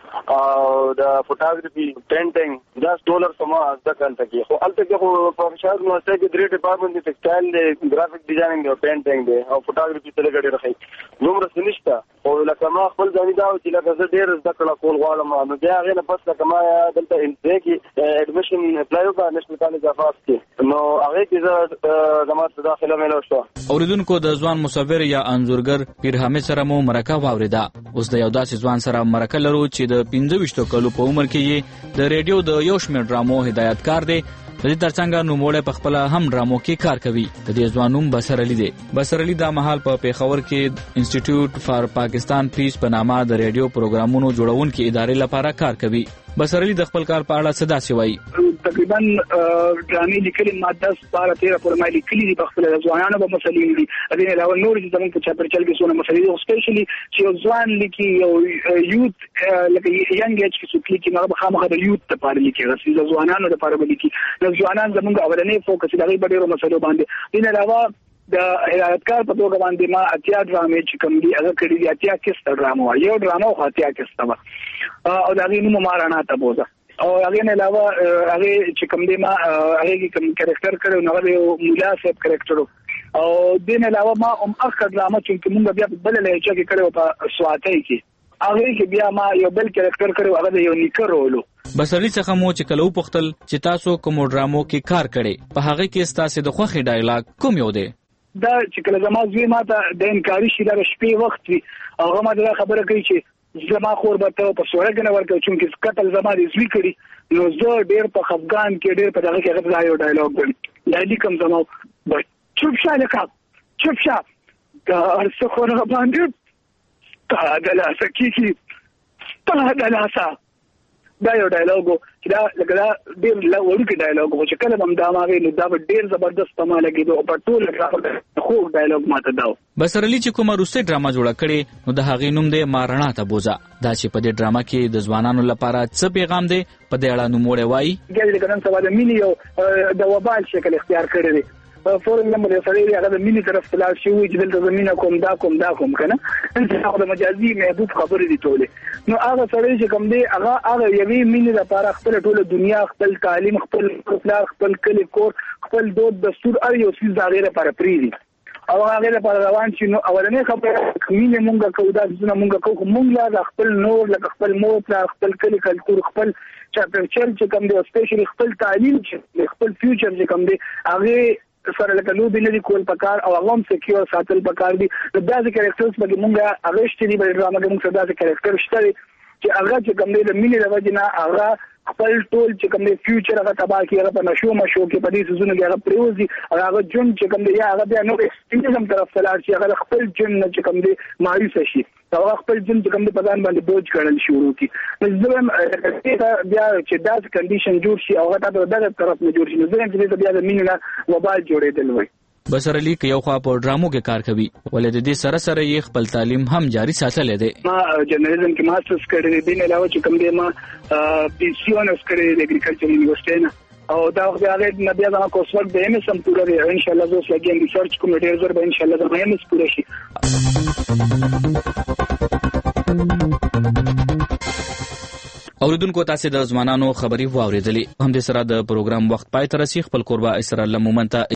او د فوټوګرافي پینټینګ داس ډالر سما د کانته کې خو الته کې خو په شهر نو څه کې درې ډپارټمنټ دي ټیکسټایل دی ګرافیک ډیزاینینګ او پینټینګ دی او فوټوګرافي ته لګړي راخی نومره سنشتا او لکه ما خپل ځاني دا چې لکه زه ډېر زده کړه کول غواړم نو بیا هغه نه پس لکه ما دلته انټری کې اډمیشن اپلای وکړ نېشنل کالج اف آرټس کې نو هغه کې زه زموږ داخله ملو شو اوریدونکو د ځوان مصور یا انځورګر پیر حامد سره مو مرکه واوریدا اوس د یو داسې ځوان سره مرکه لرو چې د پنځه ویشت کلو په عمر کې یې د ریډیو د یو شمېر ډرامو هدایتکار دی د دې ترڅنګ نوموړی په خپل هم ډرامو کې کار کوي د دې ځوان نوم بصر علي دی بصر علي د مهال په پیښور کې انسټیټیوټ فار پاکستان پیس په نامه د ریډیو پروګرامونو جوړونکو ادارې لپاره کار کوي بصر علي د خپل کار په اړه څه داسې وایي تقریبا ډرامې لیکلې ما دس بارہ تیرہ پورې ما لیکلې دي په خپل ځوانانو په مسلې دي د دې علاوه نور چې زموږ په چاپرچل کې څونه مسلې دي سپیشلی چې ځوان لیکي یو یوت لکه ینګ ایج کې څوک لیکي هغه خامخا د یوت لپاره لیکي رسې د ځوانانو لپاره لیکي د ځوانان زموږ اولنې فوکس د غي ډېرو مسلو باندې د علاوه د هدایتکار په توګه باندې ما اتیا ډرامې چې کوم دي هغه کړي دي اتیا کیسه ډرامه یو ډرامه خو اتیا کیسه او دا غي نوم مارانا ته بوزه او هغه نه علاوه هغه چې کوم دی ما هغه کې کوم کریکټر کړو نو هغه مولا صاحب کریکټر او دین علاوه ما هم اخر ډرامه چې موږ بیا بل لهجه کې کړو په سواتای کې هغه کې بیا ما یو بل کریکټر کړو هغه یو نیکرولو بصر علي څخه مو چې کلو پختل چې تاسو کوم ډرامو کې کار کړي په هغه کې تاسو د خوخي ډایلاګ کوم یو دی دا چې کله زما زوی ماته د انکاري شي د شپې وخت وي هغه ما دا خبره کوي چې زما خور به ته په سوړه کې نه ورکو چې قتل زما دې زوی کړي نو زه ډېر په خفګان کې ډېر په دغه کې هغه یو ډایلاګ وایي یا لیکم زما چوپ شه لکه چوپ شه دا ارڅ خو نه باندې تا د لاسه کیږي تا د لاسه دا یو ډایلاګ چې دا لکه دا ډېر لوړ ډایلاګ و چې کله هم دا ما ویل دا ډېر زبردست ما لګیدو او په ټول راځه خو ډایلاګ ماته دا بصر علي چې کومه روسي ډرامه جوړه کړي نو د هغې نوم دی مارانا ته بوزه دا چې په دې ډرامه کې د ځوانانو لپاره څه پیغام دی په دې اړه نوموړی وایي ګل د نن سبا د مینې یو د وبال شکل اختیار کړی دی فورم نمبر سره هغه د مینې طرف ته لاړ شي چې دلته زمينه کوم دا کوم دا کوم کنه هغه د مجازي محبوب خبرې دي ټوله نو هغه سره چې کوم دی هغه هغه یوې مینې لپاره خپل ټوله دنیا خپل تعلیم خپل خپل خپل کلی کور خپل دود دستور ار یو څه ځای لپاره پریدي او هغه لپاره روان شي نو اولنې خبره مینې مونږه کوو دا څه مونږه کوو مونږ لا خپل نور لکه خپل مور خپل کلی کلتور خپل چاپرچل چې کوم دی سپیشلی خپل تعلیم چې خپل فیوچر چې کوم دی هغه سره لکه نو بنه دي کول پکار او هغه هم سکیور ساتل پکار دي د داسې کریکټرز په مونږه هغه شتي په ډرامه کې مونږ داسې کریکټر شته چې هغه چې کوم دی د مینې د وجه نه هغه خپل ټول چې کوم دی فیوچر هغه تباہ کیږي په نشو مشو کې په دې سيزونه کې هغه پریوزي هغه جون چې کوم دی یا هغه بیا نو استیزم طرف ته لاړ شي هغه خپل جون چې کوم دی مایوس شي هغه خپل جون چې کوم دی په ځان باندې بوج کړل شروع کی نو زه بیا چې داسې کنډیشن جوړ شي او هغه د دغه طرف نه جوړ شي نو زه چې بیا د مینې نه وبال جوړېدل وای بصر علي که یو خوا په ډرامو کې کار کوي ولې د دې سره سره یې خپل تعلیم هم جاری ساتلی دی ما جرنالیزم کې ماسترز کړی دی نه علاوه چې کوم دی ما پی سی اونرز کړی دی اګریکلچر یونیورسيټي نه او دا وخت هغه نه بیا دا کوس وخت به هم سم پوره دی ان شاء الله زه لګیم ریسرچ کوم ډیر زر به ان شاء الله دا هم پوره شي. اوریدونکو تاسو د ځوانانو خبري واوریدلې. هم د سره د پروګرام وخت پای تر رسې خپل قربا اسره لمومنته